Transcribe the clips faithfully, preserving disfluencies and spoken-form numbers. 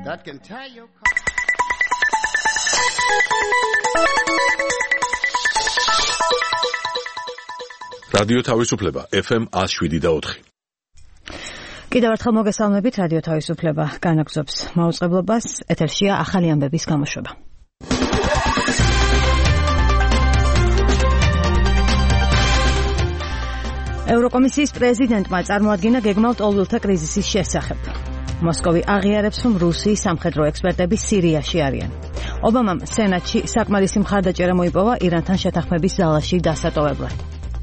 that can tie your რადიო თავისუფლება ეფ ემ one oh seven და four. კიდევ ერთხელ მოგესალმებით, რადიო თავისუფლება განაგზობს მაუწყებლობას, ეთერშია ახალი ამბების გამოშვება. ევროკომისიის პრეზიდენტმა წარმოადგინა გეგმავ ტოლვილთა კრიზისის შესახებ. მოსკოვი აღიარებს, რომ რუსიის სამხედრო ექსპერტები სირიაში არიან. ობამამ სენატში საკმარისი მხარდაჭერა მოიპოვა ირანთან შეთანხმების ზალაში დასატოვებლად.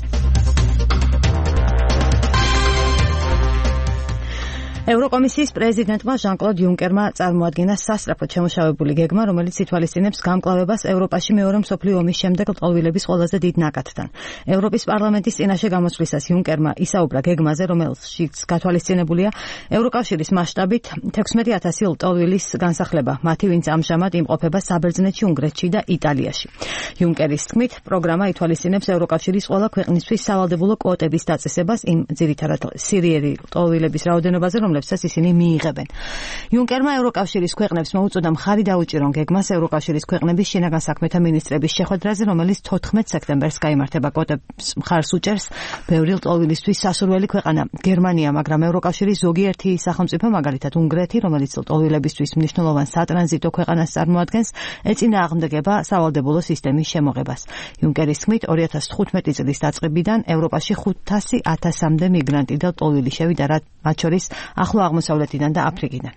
ევროკომისიის პრეზიდენტმა ჟან-კლოდ იუნკერმა წარმოადგინა სასწრაფოდ შემუშავებული გეგმა, რომელიც ითვალისწინებს გამკლავებას ევროპაში მეორე მსოფლიო ომის შემდეგ ლტოლვილების ყველაზე დიდ ნაკადთან. ევროპის პარლამენტის წინაშე გამოსვლისას იუნკერმა ისაუბრა გეგმაზე, რომელშიც გათვალისწინებულია ევროკავშირის მასშტაბით თექვსმეტი ათასი ლტოლვილის განსახლება, მათი ვინც ამჟამად იმყოფება საბერძნეთში, უნგრეთში და იტალიაში. იუნკერის თქმით, პროგრამა ითვალისწინებს ევროკავშირის ყველა ქვეყნისთვის სავალდებულო კვოტების დაწესებას იმ ძირითადად სირიელი ლტოლვილების რაოდენობაზე, რომლებსაც ისინი მიიღებენ. იუნკერმა ევროკავშირის ქვეყნებს მოუწოდა მხარი დაუჭირონ გეგმას ევროკავშირის ქვეყნების შინაგან საქმეთა მინისტრების შეხვედრაზე, რომელიც თოთხმეტ სექტემბერს გაიმართება. კვოტებს მხარს უჭერს ბევრი ლტოლვილისთვის სასურველი ქვეყანა გერმანია, მაგრამ ევროკავშირის ზოგიერთი სახელმწიფო, მაგალითად უნგრეთი, რომელიც ლტოლვილებისთვის მნიშვნელოვან სატრანზიტო ქვეყანას წარმოადგენს, ეწინააღმდეგება სავალდებულო სისტემის შემოღებას. იუნკერის თქმით, ორი ათას თხუთმეტი წლის დაწყებიდან ევროპაში ხუთასი ათასამდე მიგრანტი და ლტოლვილი შევიდა, მათ შორის ახლო აღმოსავლეთიდან და აფრიკიდან.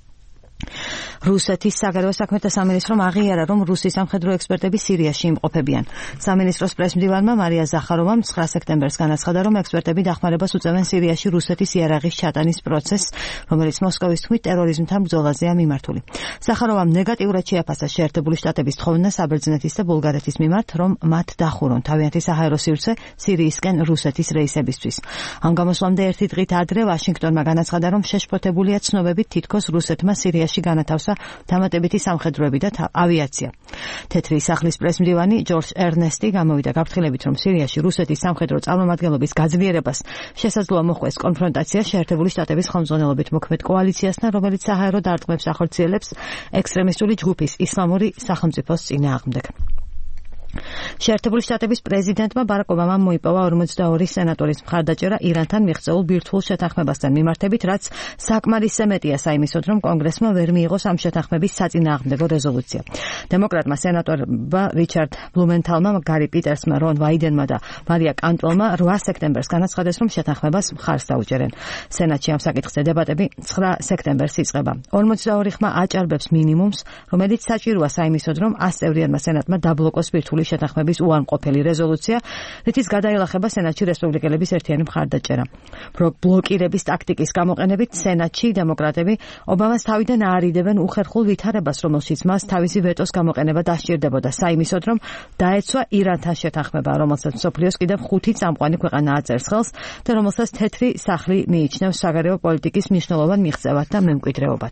რუსეთის საგარეო საქმეთა სამინისტრომ აღიარა, რომ რუსის სამხედრო ექსპერტები სირიაში იმყოფებიან. სამინისტროს პრესმდივანმა მარია ზახაროვამ ცხრა სექტემბერს განაცხადა, რომ ექსპერტები დახმარებას უწევენ სირიაში რუსეთის იარაღის ჩატანის პროცესს, რომელიც მოსკოვის თქმით ტერორიზმთან ბრძოლაზეა მიმართული. ზახაროვამ ნეგატიურად შეაფასა შეერთებული შტატების თხოვნა საბერძნეთის და ბულგარეთის მიმართ, რომ მათ დახურონ თავიანთი საჰაერო სივრცე სირიისკენ რუსეთის რეისებისთვის. ამ გამოსვლამდე ერთი დღით ადრე ვაშინგტონმა განაცხადა, რომ შეშფოთებულია ცნობებით თითქოს რუსეთმა სირიაში განათავსა დამატებითი სამხედროები და ავიაცია. თეთრი სახლის პრესმდივანი ჯორჯ ერნესტი გამოვიდა გაფრთხილებით, რომ სირიაში რუსეთის სამხედრო წარმომადგენლობის გაძლიერებას შესაძლოა მოხვდეს კონფრონტაცია შეერთებული შტატების ხელმძღვანელობით მოქმედ კოალიციასთან, რომელიც საჰაერო დარტყმებს ახორციელებს ექსტრემისტული ჯგუფის ისლამური სახელმწიფოს წინააღმდეგ. შეერთებული შტატების პრეზიდენტმა ბარაკ ობამამ მოიპოვა ორმოცდაორი სენატორის მხარდაჭერა ირანთან მიღწეულ ბირთვულ შეთანხმებასთან მიმართებით, რაც საკმარისზე მეტია საიმისოდ, რომ კონგრესმა ვერ მიიღოს ამ შეთანხმების საწინააღმდეგო რეზოლუცია. დემოკრატმა სენატორმა რიჩარდ ბლუმენთალმა, გარი პიტერსმა, რონ ვაიდენმა და მარია კანტველმა რვა სექტემბერს განაცხადეს, რომ შეთანხმებას მხარს დაუჭერენ. სენატში ამ საკითხზე დებატები ცხრა სექტემბერს იწყება. ორმოცდაორი ხმა აჭარბებს მინიმუმს, რომელიც საჭიროა საიმისოდ, რომ ას წევრიანმა სენატმა დაბლოკოს ბირთვული შეთანხმების უარმყოფელი რეზოლუცია, რითიც გადაილახება სენატში რესპუბლიკელების ერთიანი მხარდაჭერა. ბლოკირების ტაქტიკის გამოყენებით სენატში დემოკრატები ობამას თავიდან აარიდებენ უხერხულ ვითარებას, რომელშიც მას თავისი ვეტოს გამოყენება დასჭირდებოდა, საიმისოდ, რომ დაეცვა ირანთან შეთანხმება, რომელსაც მსოფლიოს კიდევ ხუთი წამყვანი ქვეყანა აწერს ხელს და რომელსაც თეთრი სახლი მიიჩნევს საგარეო პოლიტიკის მნიშვნელოვან მიღწევად და მემკვიდრეობად.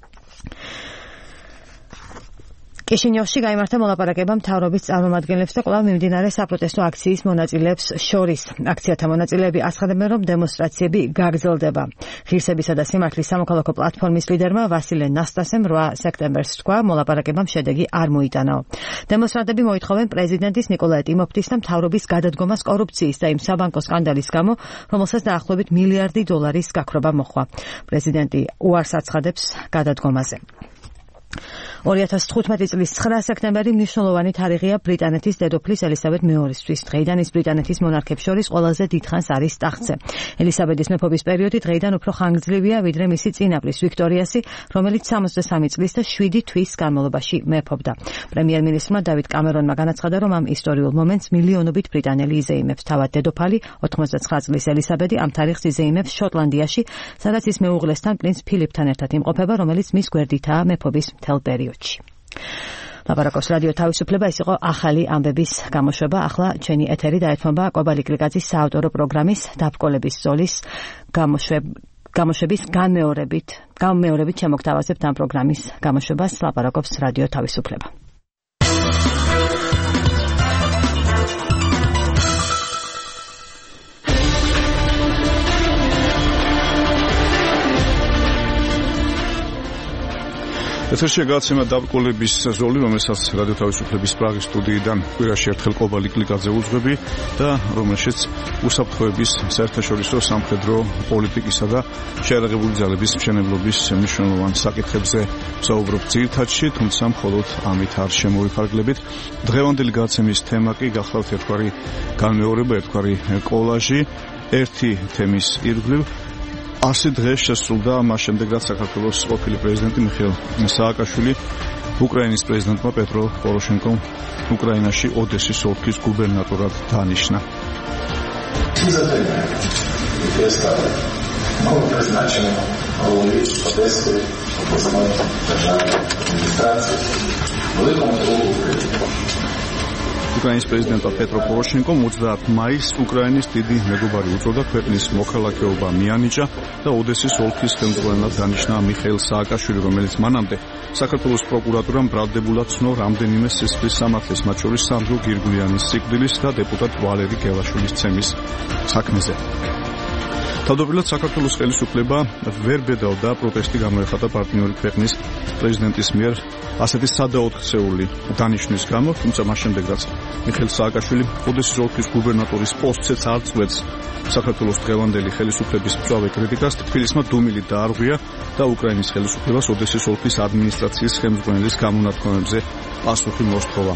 კიშინიოვში გაიმართა მოლაპარაკება მთავრობის წარმომადგენლებს და კვლავ მიმდინარე საპროტესტო აქციის მონაწილეებს შორის. აქციათა მონაწილეები აცხადებენ, რომ დემონსტრაციები გაგრძელდება. ღირსებისა და სიმართლის სამოქალაქო პლატფორმის ლიდერმა ვასილე ნასტასემ რვა სექტემბერს თქვა, მოლაპარაკებამ შედეგი არ მოიტანაო. დემონსტრანტები მოითხოვენ პრეზიდენტის ნიკოლაი ტიმოფტის და მთავრობის გადადგომას კორუფციის და იმ საბანკო სკანდალის გამო, რომელსაც დაახლოებით მილიარდი დოლარის გაქრობა მოჰყვა. პრეზიდენტი უარს აცხადებს გადადგომაზე. ორი ათას თხუთმეტი წლის ცხრა სექტემბერი მნიშვნელოვანი თარიღია ბრიტანეთის დედოფლის ელისაბედ მეორისთვის. დღეიდან ის ბრიტანეთის მონარქებს შორის ყველაზე დიდხანს არის ტახტზე. ელისაბედის მეფობის პერიოდი დღეიდან უფრო ხანგრძლივია, ვიდრე მისი წინაპრის ვიქტორიასი, რომელიც სამოცდასამი წლის და შვიდი თვის განმავლობაში მეფობდა. პრემიერ-მინისტრმა დავიდ კამერონმა განაცხადა, რომ ამ ისტორიულ მომენტს მილიონობით ბრიტანელი იზეიმებს. თავად დედოფალი ოცდათხმეტი წლის ელისაბედი ამ თარიღს იზეიმებს შოტლანდიაში, სადაც ის მეუღლესთან პრინც ფილიპთან ერთად იმყოფება, რომელიც მის გვერდითაა მეფობის მთელ პერიოდში. ლაპარაკობს რადიო თავისუფლება, ის იყო ახალი ამბების გამოშვება. ახლა ჩვენი ეთერი დაეთმობა კობალი კრიკაძის საავტორო პროგრამის დაბრკოლების ზოლის გამოშვების განმეორებით. განმეორებით შემოგთავაზებთ ამ პროგრამის გამოშვებას. ლაპარაკობს რადიო თავისუფლება. ეთერში გადაცემა დაბრკოლების ზოლი, რომელსაც რადიო თავისუფლების პრაღის სტუდიიდან კვირაში ერთხელ ყობა ლიკლიკაძე უძღვები და რომელშიც უსაფრთხოების საერთაშორისო სამხედრო პოლიტიკისა და შეიარაღებული ძალების მშენებლობის მნიშვნელოვან საკითხებზე ვსაუბრობ ძირითადში, თუმცა მხოლოდ ამით არ შემოვიფარგლებით. დღევანდელი გადაცემის თემა კი გახლავთ ერთგვარი განმეორება, ერთგვარი კოლაჟი, ერთი თემის ირგვლივ. ასი დღე შესრულდა მას შემდეგ, რაც საქართველოს ყოფილი პრეზიდენტი მიხეილ სააკაშვილი უკრაინის პრეზიდენტმა პეტრო პოროშენკომ უკრაინაში ოდესის ოლქის გუბერნატორად დაანიშნა. უკრაინის პრეზიდენტმა პეტრო პოროშენკომ ოცდაათი მაისს უკრაინის დიდი მეგობარი უწოდა, ქვეყნის მოქალაქეობა მიანიჭა და ოდესის ოლქის ხელმძღვანელად დანიშნა მიხეილ სააკაშვილი, რომელიც მანამდე საქართველოს პროკურატურამ ბრალდებულად ცნო რამდენიმე სისხლის სამართლის, მათ შორის სანდრო გირგვლიანის სიკვდილის და დეპუტატ ვალერი გელაშვილის ცემის საქმეზე. თავდაპირველად საქართველოს ხელისუფლება ვერ ბედავდა პროტესტი გამოეხატა პარტნიორი ქვეყნის პრეზიდენტის მიერ ასეთი სადაოთხცეული დანიშვნის გამო, თუმცა მას შემდეგ, რაც მიხეილ სააკაშვილი ოდესის ოლქის გუბერნატორის პოსტზეც არ წვეთს საქართველოს დღევანდელი ხელისუფლების მწვავე კრიტიკას, თბილისმა დუმილი დაარღვია და უკრაინის ხელისუფლებას ოდესის ოლქის ადმინისტრაციის ხელმძღვანელის გამონათქვამებზე პასუხი მოსთხოვა.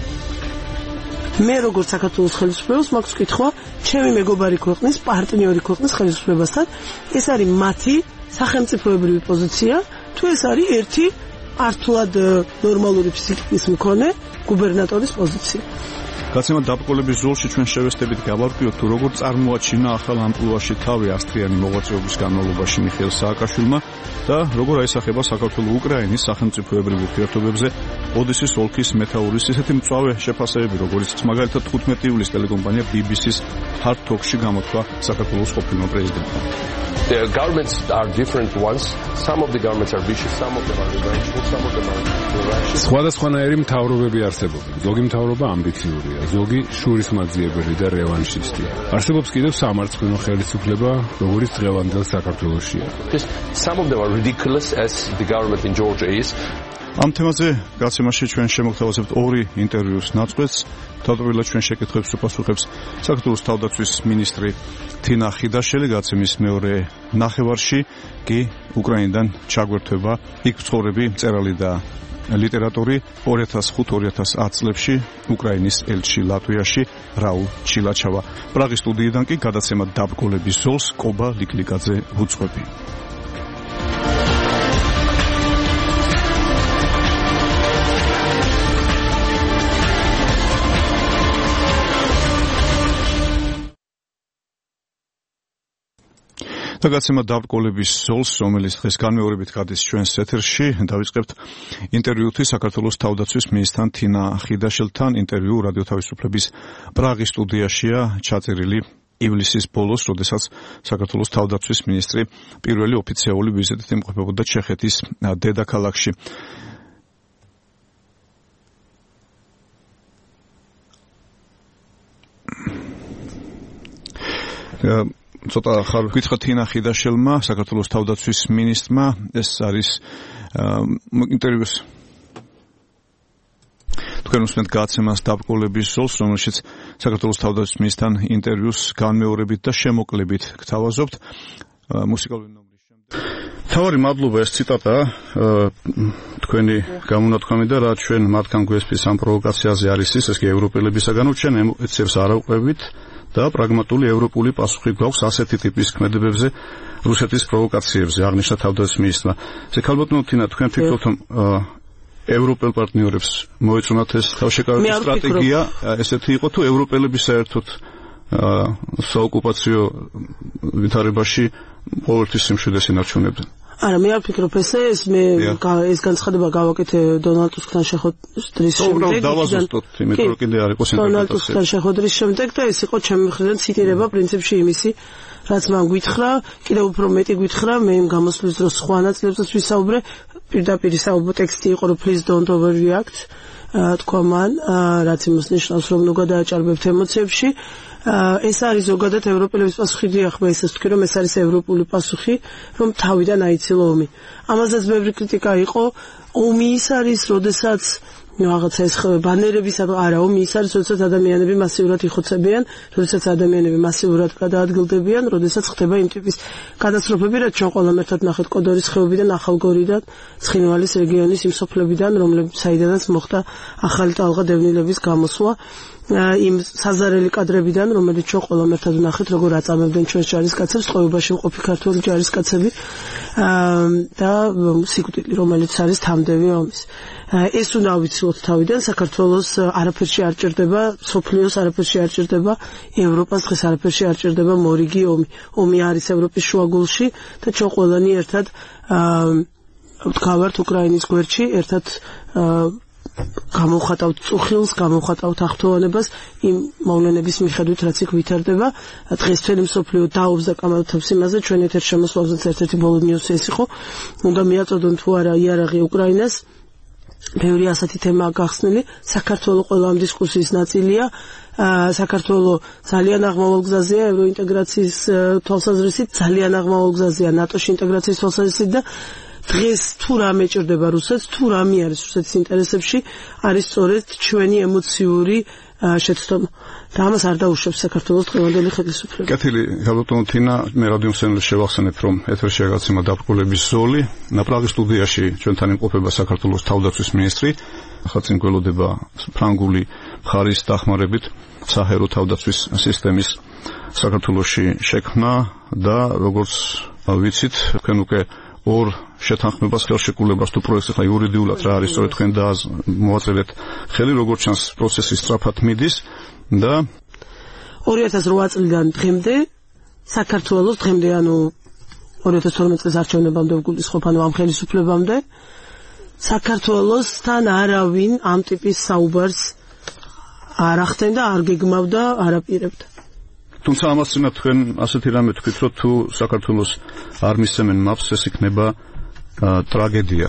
მე როგორც საქართველოს ხელისუფლებას მაქვს კითხვა ჩემი მეგობარი ქვეყნის, პარტნიორი ქვეყნის ხელისუფლებასთან, ეს არის მათი სახელმწიფოებრივი პოზიცია, თუ ეს არის ერთი ართულად ნორმალური ფსიქიკის მქონე გუბერნატორის პოზიცია. გადაცემა დაბრკოლების ზოლში ჩვენ შევესწრებით გავარკვიოთ, თუ როგორ წარმოაჩინა ახალ ამპლუაში თავი ასტრიანი მოღვაწეობის განმავლობაში მიხეილ სააკაშვილმა და როგორ აისახება საქართველო-უკრაინის სახელმწიფოებრივ ურთიერთობებზე ოდესის ოლქის მეთაურის ისეთი მწვავე შეფასებები, როგორიც მაგალითად თხუთმეტი ივლისს ტელეკომპანია ბი ბი სის Hard Talk-ში გამოთქვა საქართველოს ყოფილმა პრეზიდენტმა. The governments are different ones. Some of the governments are vicious, some of them are revengeful, some of them are irrational. სხვადასხვანაირი მთავრობები არსებობენ. ზოგი მთავრობა ამბიციურია, ზოგი შურისმაძიებელი და რევანშისტია. არსებობს კიდევ სამარცხვინო ხელისუფლება, როგორც დღევანდელ საქართველოშია. Some of them are ridiculous, as the government in Georgia is. ამ თემაზე გადაცემაში ჩვენ შემოგთავაზებთ ორი ინტერვიუს ნაწყვეტს. თავდაპირველად ჩვენ შეკითხვებს უპასუხებს საქართველოს თავდაცვის მინისტრი თინა ხიდაშელი, გადაცემის მეორე ნახევარში კი უკრაინიდან ჩაგვერთვება იქ მცხოვრები მწერალი და ლიტერატორი ორი ათას ხუთი ორი ათას ათი წლებში უკრაინის ელჩი ლატვიაში რაულ ჩილაჩავა. პრაღის სტუდიიდან კი გადაცემა დაბრკოლების ზოლს ყობა ლიკლიკაძე უძღვები. გადაცემა დაბრკოლების ზოლს, რომელიც დღეს განმეორებით გადის ჩვენს ეთერში, დავიწყებთ ინტერვიუთი საქართველოს თავდაცვის მინისტრთან თინა ხიდაშელთან. ინტერვიუ რადიო თავისუფლების პრაღის სტუდიაშია ჩაწერილი ივლისის ბოლოს, როდესაც საქართველოს თავდაცვის მინისტრი პირველი ოფიციალური ვიზიტით იმყოფებოდა ჩეხეთის დედაქალაქში. ცოტა ხარ გითხრა თინა ხიდაშელმა, საქართველოს თავდაცვის მინისტრმა, ეს არის ინტერვიუს თქვენ უსმენთ გადაცემას დაბრკოლების ზოლს, რომელშიც საქართველოს თავდაცვის მინისტრთან ინტერვიუს განმეორებით და შემოკლებით გთავაზობთ. მუსიკალური ნომრის შემდეგ თავარი მადლობა, ეს ციტატა თქვენი გამონათქვამი და რა ჩვენ მათგან გვესპის ამ პროვოკაციაზე არის ის, ეს კი ევროპელებისაგანო, ჩვენ ემოციებს არ ავყვებით და პრაგმატული ევროპული პასუხი გვაქვს ასეთი ტიპის ქმედებებზე, რუსეთის პროვოკაციებზე, აღნიშნა თავდაცვის მინისტრმა. ზექალბატონო თინა, თქვენ ფიქრობთ, რომ ევროპელ პარტნიორებს მოეწონათ ეს თავშეკავების სტრატეგია, ესეთი იყო თუ ევროპელები საერთოდ საოკუპაციო ვითარებაში ყოველთვის სიმშვიდეს ინარჩუნებდნენ? არა, მე არ ვფიქრობ ესე, ეს მე ეს განცხადება გავაკეთე დონალდ ტუსკთან შეხვედრის შემდეგ. დავაზუსტოთ, იმიტომ რომ კიდე არ იყოს ინტერპრეტაცია. დონალდ ტუსკთან შეხვედრის შემდეგ და ეს იყო ჩემი მხრიდან ციტირება პრინციპში იმისი, რაც მან გითხრა, კიდევ უფრო მეტი გითხრა, მე იმ გამოსვლის დროს სხვა ნაწილებსაც ვისაუბრე, პირდაპირ საუბრო ტექსტი იყო, რომ please don't overreact. თქვა მან, რაც იმას ნიშნავს, რომ ნუ გადააჭარბებთ ემოციებში. ეს არის ზოგადად ევროპელების პასუხი, დიახ, მე ისე ვთქვი, რომ ეს არის ევროპული პასუხი, რომ თავიდან აიცილა ომი. ამაზეც ბევრი კრიტიკა იყო. ომი ის არის, როდესაც რაღაცა ეს ბანერების არა, ომი ის არის, როდესაც ადამიანები მასიურად იხოცებიან, როდესაც ადამიანები მასიურად გადაადგილდებიან, როდესაც ხდება იმ ტიპის კატასტროფები, რაც ჩვენ ყველამ ერთად ნახეთ კოდორის ხეობიდან, ახალგორიდან, ცხინვალის რეგიონის იმ სოფლებიდან, რომლებიც საიდანაც მოხდა ახალი ტალღა დევნილების გამოსვლა. იმ საზარელი კადრებიდან, რომელიც ჩვენ ყველამ ერთად ვნახეთ, როგორ აწამებდნენ ჩვენს ჯარისკაცებს, წყობაში მყოფი ქართველი ჯარისკაცები და სიკვდილი, რომელიც არის თამდევი ომის. ეს უნდა ავიცილოთ თავიდან, საქართველოს არაფერში არ ჭირდება, სოფლიოს არაფერში არ ჭირდება, ევროპას დღეს არაფერში არ ჭირდება მორიგი ომი. ომი არის ევროპის შუაგულში და ჩვენ ყველანი ერთად ვდგავართ უკრაინის გვერდში, ერთად გამოვხატავთ წუხილს, გამოვხატავთ ახტოვანებას იმ მოვლენების მიხედვით, რაც იქ ვითარდება. დღეს მთელი მსოფლიო დაობს და კამათობს იმაზე, ჩვენ ეთერ შემოსვლაზეც ერთ-ერთი ბოლო ნიუსი ეს იყო. უნდა მიაწოდონ თუ არა იარაღი უკრაინას. ბევრი ასეთი თემაა გახსნილი. საქართველო ყველა ამ დისკუსიის ნაწილია. საქართველო ძალიან აღმავალ გზაზეა ევროინტეგრაციის თვალსაზრისით, ძალიან აღმავალ გზაზეა ნატოში ინტეგრაციის თვალსაზრისით და დღეს თუ რამე ჭირდება რუსეთს, თუ რამე არის რუსეთის ინტერესებში, არის სწორედ ჩვენი ემოციური შეცდომა. და ამას არ დაუშვებს საქართველოს დღევანდელი ხელისუფლება. კეთილი, გალბატონო თინა, მე რადიო მსმენელს შევახსენებ, რომ ეთერში გაგაცემა დაბრკოლების ზოლი. ნაპრაღის სტუდიაში ჩვენთან იმყოფება საქართველოს თავდაცვის მინისტრი. ახალწინ გველოდება ფრანგული მხარის დახმარებით საჰერო თავდაცვის სისტემის საქართველოში შექმნა და როგორც ვიცით, თქვენ უკვე ორ შეთანხმებას ხელშეკრულებას თუ პროექტს ახლა იურიდიულად რა არის სწორედ თქვენ და მოაწერეთ ხელი, როგორც ჩანს პროცესი სწრაფად მიდის და ორი ათას რვა წლიდან დღემდე საქართველოს დღემდე ანუ ორი ათას თორმეტ წლის არჩევნებამდე ვგულისხმობ, ანუ ამ ხელისუფლებამდე საქართველოსთან არავინ ამ ტიპის საუბარს არ ახდენდა, არ გეგმავდა, არ აპირებდა. თუმცა ამას წინათ თქვენ ასეთი რამე თქვით, რომ თუ საქართველოს არ მისცემენ მაპს, ეს იქნება ტრაგედია.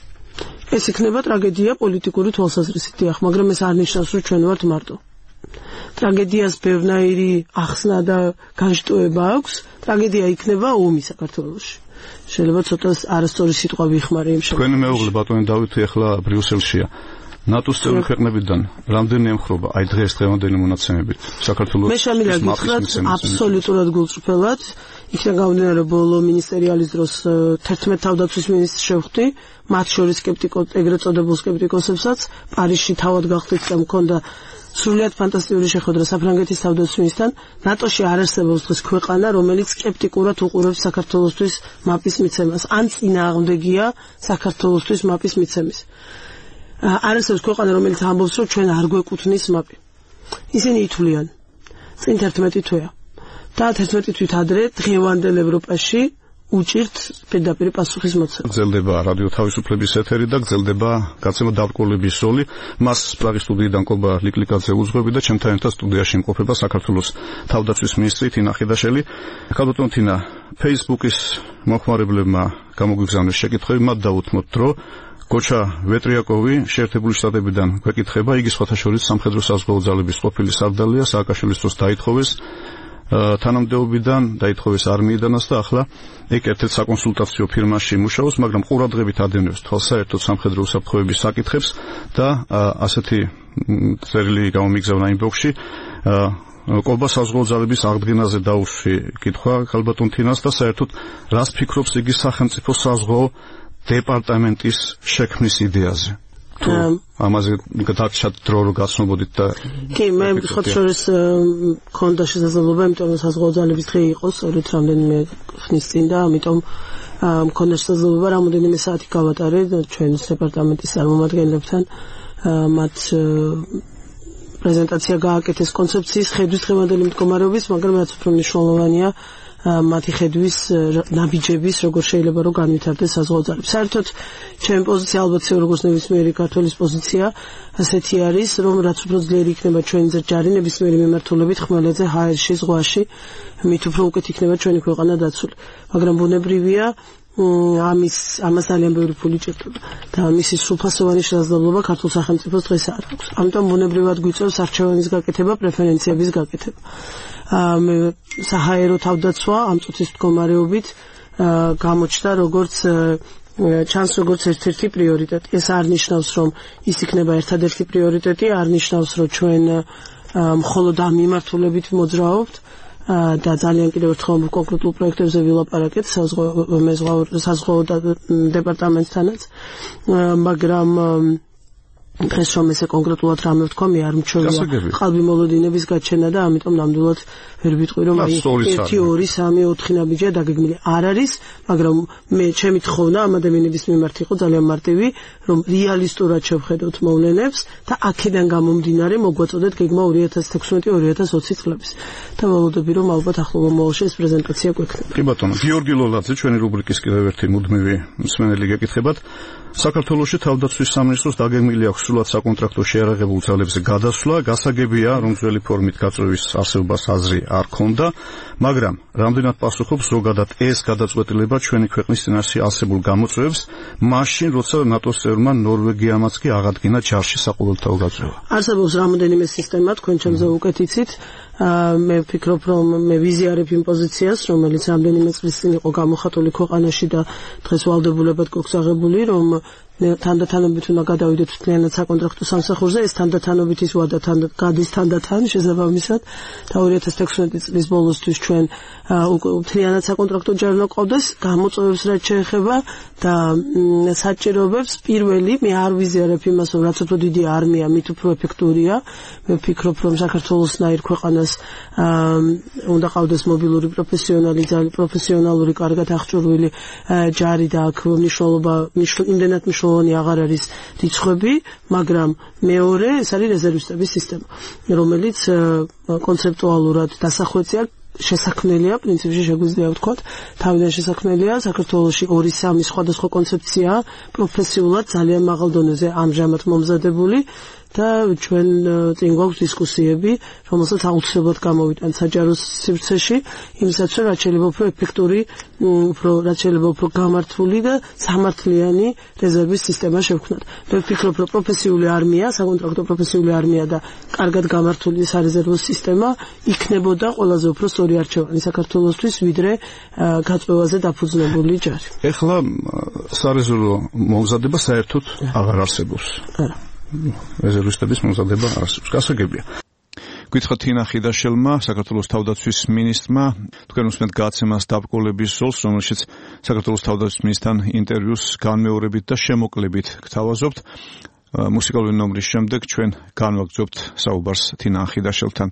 ეს იქნება ტრაგედია პოლიტიკური თვალსაზრისით, დიახ, მაგრამ ეს არ ნიშნავს, რომ ჩვენ ვართ მარტო. ტრაგედიას ბევრნაირი ახსნა და განშტოება აქვს, ტრაგედია იქნება ომი საქართველოში. შეიძლება ცოტა არასწორი სიტყვა ვიხმარე იმ შემთხვევაში. თქვენი მეუღლე ბატონი დავითი ახლა ბრიუსელშია. ნატოს წევრი ქვეყნებიდან რამდენი ემხრობა აი დღეს დღევანდელი მონაცემებით საქართველოს მე შემიძლია გითხრათ აბსოლუტურად გულწრფელად იქნა გამომდინარე ბოლო მინისტერიალის დროს თერთმეტ თავდაცვის მინისტრს შევხვდი, მათ შორის სკეპტიკოს ეგრეთ წოდებულ სკეპტიკოსებსაც პარიზში თავად გახდით და მქონდა სრულიად ფანტასტიკური შეხვედრა საფრანგეთის თავდაცვის მინისტრთან. ნატოში არ არსებობს დღეს ქვეყანა, რომელიც სკეპტიკურად უყურებს საქართველოსთვის მაპის მიცემას, ან წინააღმდეგია საქართველოსთვის მაპის მიცემის. არ არსებობს ქვეყანა, რომელიც ამბობს, რომ ჩვენ არ გვეკუთვნის მაპი. ისინი ითვლიან წინ თერთმეტი თვეა. და თერთმეტი თვით ადრე დღევანდელ ევროპაში უჭირთ პირდაპირ პასუხის მოცემა. გრძელდება რადიო თავისუფლების ეთერი და გრძელდება გაცემა დაბრკოლების ზოლი. მას პრაღის სტუდიიდან კობა ლიკლიკაძე უძღვები და ჩემთან ერთად სტუდიაში იმყოფება საქართველოს თავდაცვის მინისტრი თინა ხიდაშელი. გალბატონო თინა, Facebook-ის მოხმარებლებმა გამოგვიგზავნეს შეკითხვები, მათ დაუთმოთ დრო. გოჩა ვეტრიაკოვი შეერთებული შტატებიდან გვეკითხება, იგი სხვათა შორის სამხედრო საზღვაო ძალების ყოფილი სარდალია, სააკაშვილის დროს დაითხოვეს თანამდებობიდან, დაითხოვეს არმიიდანაც და ახლა იქ ერთ-ერთ საკონსულტაციო ფირმაში მუშაობს, მაგრამ ყურადღებით ადევნებს თვალს საერთოდ სამხედრო უსაფრთხოების საკითხებს და ასეთი წერილი გამომიგზავნა იმ ბლოგში. კობა საზღვაო ძალების აღდგენაზე დაუშვი კითხვა გალბატონ თინას და საერთოდ რას ფიქრობს იგი სახელმწიფო საზღვაო დეპარტამენტის შექმნის იდეაზე. თუ ამაზე გადაჭრათ დრო რო გასნობოდით და კი, მე ხოთ შორის მქონდა შესაძლებლობა, იმიტომ რომ საზღვაო ძალების დღე იყო სწორედ რამდენიმე ხნის წინ და ამიტომ მქონდა შესაძლებლობა რამოდენიმე საათი გავატარე ჩვენს დეპარტამენტის წარმომადგენლებთან, მათ პრეზენტაცია გააკეთეს კონცეფციის ხედვის დღევანდელი მდგომარეობის, მაგრამ რაც უფრო მნიშვნელოვანია მათი ხედვის ნაბიჯების, როგორ შეიძლება რომ განვითარდეს საზღვაო ძალები. საერთოდ ჩემი პოზიცია ალბათ როგორც ნებისმიერი ქართველის პოზიცია ასეთი არის, რომ რაც უფრო ძლიერი იქნება ჩვენი ჯარი ნებისმიერი მიმართულებით ხმელეთზე ჰაერში, ზღვაში, მით უფრო უკეთ იქნება ჩვენი ქვეყანა დაცული. მაგრამ ბუნებრივია ამის ამას ძალიან ბევრი ფული ჭირდება და მისი სრულფასოვანი შესაძლებლობა ქართულ სახელმწიფოს დღეს არ აქვს. ამიტომ ბუნებრივად გვიწევს არჩევანის გაკეთება, პრეფერენციების გაკეთება. მე საჰაერო თავდაცვა ამ წუთის მდგომარეობით გამოჩნდა როგორც ჩანს როგორც ერთ-ერთი პრიორიტეტი. ეს არ ნიშნავს, რომ ის იქნება ერთადერთი პრიორიტეტი, არ ნიშნავს, რომ ჩვენ მხოლოდ ამ მიმართულებით მოძრაობთ და ძალიან კიდევ ერთხელ კონკრეტულ პროექტებზე ვილაპარაკეთ საზღვაო დეპარტამენტთანაც, მაგრამ დღეს რომ ესე კონკრეტულად რამე ვთქვა, მე არ მჩვევია ყალბი მოლოდინების გაჩენა და ამიტომ ნამდვილად ვერ ვიტყვი, რომ აი ერთი, ორი, სამი, ოთხი ნაბიჯია დაგეგმილი. არ არის, მაგრამ მე ჩემი თხოვნა ამ ადამიანების მიმართ იყო ძალიან მარტივი, რომ რეალისტურად შევხედოთ მოვლენებს და აქედან გამომდინარე მოგვაწოდეთ გეგმა ორი ათას თექვსმეტი ორი ათას ოცი წლების. და ველოდები, რომ ალბათ ახლობა მოვალში ეს პრეზენტაცია გვექნება. კი ბატონო, გიორგი ლოლაძე, ჩვენი რუბრიკის კიდევ ერთი მუდმივი მსმენელი გეკითხებათ. საქართველოში თავდაცვის სამინისტროს დაგეგმილი აქვს სრულად საკონტრაქტო შეიარაღებულ ძალებზე გადასვლა, გასაგებია, რომ ძველი ფორმით გაწევის არსებობას აზრი არ ქონდა, მაგრამ რამდენად პასუხობს ზოგადად ეს გადაწყვეტილება ჩვენი ქვეყნის წინაშე არსებულ გამოწვევებს, მაშინ როცა ნატოს წევრმა ნორვეგიამაც კი აღადგინა ჯარში საყოველთაო გაწევა. არსებობს რამოდენიმე სისტემა, თქვენ ჩემზე უკეთ იცით. მე ვფიქრობ, რომ მე ვიზიარებ იმ პოზიციას, რომელიც რამდენიმე წლის წინ იყო გამოხატული ქვეყანაში და დღეს ვალდებულებად გვაქვს აღებული, რომ თანდათანობით უნდა გადავიდეთ მთლიანად საკონტრაქტო სამსახურზე. ეს თანდათანობით ის ვადა გადის თანდათან შესაბამისად და ორი ათას თექვსმეტი წლის ბოლოსთვის ჩვენ მთლიანად საკონტრაქტო ჯარი უნდა ყავდეს, გამოწვევებს რაც შეეხება და საჭიროებებს. პირველი, მე არ ვიზიარებ იმას, რომ რაც უფრო დიდი არმია, მით უფრო ეფექტურია. მე ვფიქრობ, რომ საქართველოსნაირ ქვეყანას უნდა ყავდეს მობილური პროფესიონალი ძალი, პროფესიონალური, კარგად აღჭურვილი ჯარი და აქ მნიშვნელობა იმდენად მნიშვნელოვანი აღარ არის რიცხვები, მაგრამ მეორე ეს არის რეზერვისტების სისტემა, რომელიც კონცეპტუალურად დასახვეწია, შესაქმნელია, პრინციპში შეგვიძლია ვთქვათ, თავიდან შესაქმნელია. საქართველოში ორი სამი სხვადასხვა კონცეფცია პროფესიულად ძალიან მაღალ დონეზე ამჟამად მომზადებული და ჩვენ წინ გვაქვს დისკუსიები, რომელსაც აუცილებლად გამოვიტანთ საჯარო სივრცეში, იმისაც რომ რაც შეიძლება უფრო ეფექტური, უფრო რაც შეიძლება უფრო გამართული და სამართლიანი რეზერვის სისტემა შევქმნათ. მე ვფიქრობ, რომ პროფესიული არმია, საკონტრაქტო პროფესიული არმია და კარგად გამართული სარეზერვო სისტემა იქნებოდა ყველაზე უფრო სწორი არჩევანი საქართველოსთვის, ვიდრე გაწევაზე დაფუძნებული ჯარი. ეხლა სარეზერვო მომზადება საერთოდ აღარ არსებობს. არა. რეზერვისტების მომზადება არ არსებობს. გასაგებია. გითხრათ თინა ხიდაშელმა, საქართველოს თავდაცვის მინისტრმა, თქვენ უსმენთ გაცემას დაბკოლების ზოლს, რომელშიც საქართველოს თავდაცვის მინისტრთან ინტერვიუს განმეორებით და შემოკლებით გთავაზობთ. მუსიკალური ნომრის შემდეგ ჩვენ განვაგრძობთ საუბარს თინა ხიდაშელთან.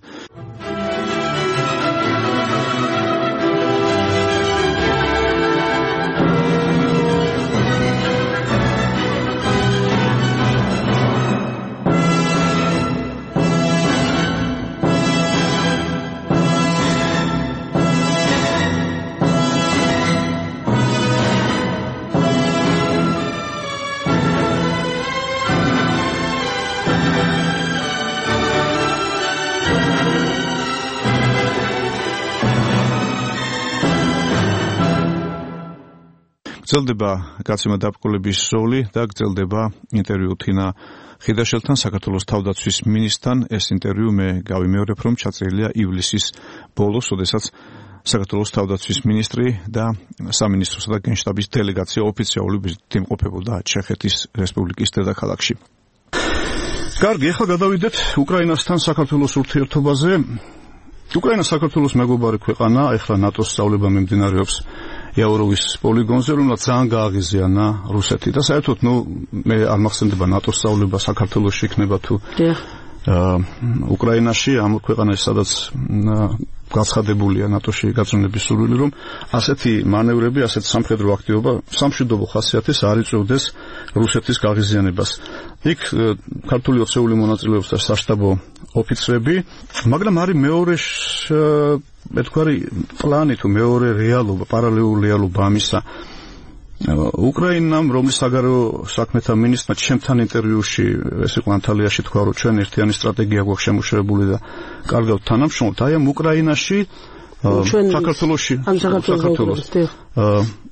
გრძელდება გაცემა დაბკოლების ზოლი და გრძელდება ინტერვიუ თინა ხიდაშელთან, საქართველოს თავდაცვის მინისტრთან. ეს ინტერვიუ მე გავიმეორებ, რომ ჩაწერილია ივლისის ბოლოს, როდესაც საქართველოს თავდაცვის მინისტრი და სამინისტროსა და გენშტაბის დელეგაცია ოფიციალური ვიზიტით იმყოფებოდა ჩეხეთის რესპუბლიკის დედაქალაქში. კარგი, ახლა გადავიდეთ უკრაინასთან საქართველოს ურთიერთობაზე. უკრაინა საქართველოს მეგობარი ქვეყანა, ახლა ნატოს სწავლება მიმდინარეობს იაუროვის პოლიგონზე, რომელსაც ძალიან გააღიზიანა რუსეთი და საერთოდ ნუ მე არ მახსენდება ნატოს სწავლება საქართველოში იქნება თუ უკრაინაში, ამ ქვეყანაში სადაც გაცხადებულია ნატოში გაწევნების სურვილი, რომ ასეთი მანევრები, ასეთი სამხედრო აქტივობა სამშვიდობო ხასიათის არ იწვევდეს რუსეთის გაღიზიანებას. იქ ქართული ოცეული მონაწილეობს და საშტაბო ოფიცრები, მაგრამ არის მეორე მეთქვარი პლანი თუ მეორე რეალობა, პარალელური რეალობა ამისა. უკრაინამ, რომლის საგარეო საქმეთა მინისტრმა ჩემთან ინტერვიუში, ეს იყო ანტალიაში, თქვა, რომ ჩვენ ერთიანი სტრატეგია გვაქვს შემუშავებული და კარგავთ თანამშრომლობთ. აი ამ უკრაინაში, საქართველოში, საქართველოს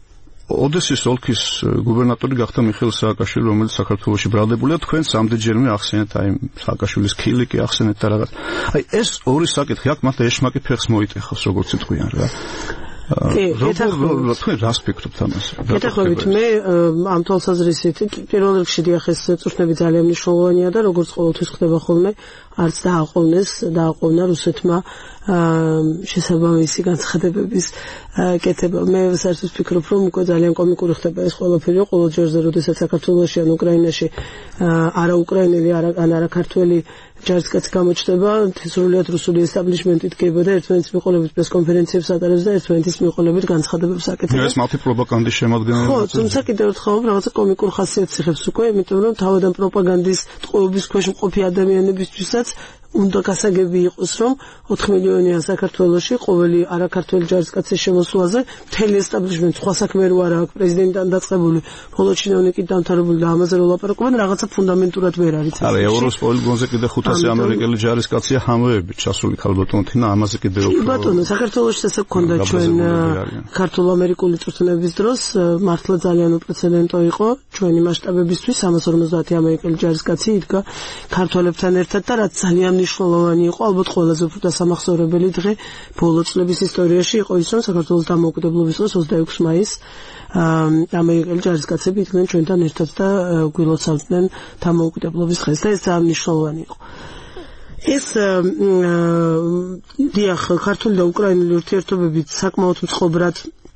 ოდესის ოლქის გუბერნატორი გახდა მიხეილ სააკაშვილი, რომელიც საქართველოში ბრალდებულია. თქვენ სამდიჯერმე ახსენეთ აი სააკაშვილის ხილი კი ახსენეთ და რაღაც. აი ეს ორი საკითხი აქ მათ ეშმაკი ფეხს მოიტეხავს, როგორც იტყვიან რა. კი, ეთახმებით. თქვენ რას ფიქრობთ ამაზე? ეთახმებით, მე ამ თვალსაზრისით პირველ რიგში დიახ ეს წვრთნები ძალიან მნიშვნელოვანია და როგორც ყოველთვის ხდება ხოლმე, არც დააყოვნეს, დააყოვნა რუსეთმა შესაბამისი განცხადებების კეთება. მე საერთოდ ვფიქრობ, რომ უკვე ძალიან კომიკური ხდება ეს ყველაფერი, ყოველ ჯერზე, როდესაც საქართველოში ან უკრაინაში არა უკრაინელი, ან არა ქართველი ჯარისკაცი გამოჩნდება, სრულიად რუსული ესტაბლიშმენტი დგება და ერთმანეთის მიყოლებით პრესკონფერენციებს ატარებს და ერთმანეთის მიყოლებით განცხადებებს აკეთებს. ეს მათი პროპაგანდის შემადგენელი. ხო, თუმცა კიდევ ერთხელ რაღაცა კომიკურ ხასიათს იღებს უკვე, იმიტომ რომ თავიდან პროპაგანდის ტყუების ქვეშ მყოფი ადამიანებისთვისაც უნდა გასაგები იყოს, რომ ოთხ მილიონიან საქართველოში ყოველი არაქართველი ჯარისკაცის შემოსვლაზე მთელი ესტაბლიშმენტი სხვა საქმე რო არა აქვს, პრეზიდენტთან დაწყებული, ბოლო ჩინოვნიკით დამთავრებული და ამაზე რო ლაპარაკობენ, რაღაცა ფუნდამენტურად ვერ არის. არა, ევროს პოლიგონზე კიდე ხუთასი ამერიკელი ჯარისკაცია ხამეებით ჩასული ქალბატონო თინა, ამაზე კიდე უფრო. ბატონო, საქართველოში ესე გქონდა ჩვენ ქართულ-ამერიკული წვრთნების დროს, მართლა ძალიან უპრეცედენტო იყო ჩვენი მასშტაბებისთვის, სამას ორმოცდაათი ამერიკელი ჯარისკაცი იდგა ქართველებთან ერთად და რაც ძალიან მნიშვნელოვანი იყო, ალბათ ყველაზე უფრო დასამახსოვრებელი დღე ბოლო წლების ისტორიაში იყო ის, რომ საქართველოს დამოუკიდებლობის დღეს ოცდაექვსი მაისს ამერიკელი ჯარისკაცები იდგნენ ჩვენთან ერთად და გვილოცავდნენ დამოუკიდებლობის დღეს და ეს ძალიან მნიშვნელოვანი იყო. ეს დიახ, ქართული და უკრაინული ურთიერთობები საკმაოდ მწყობრად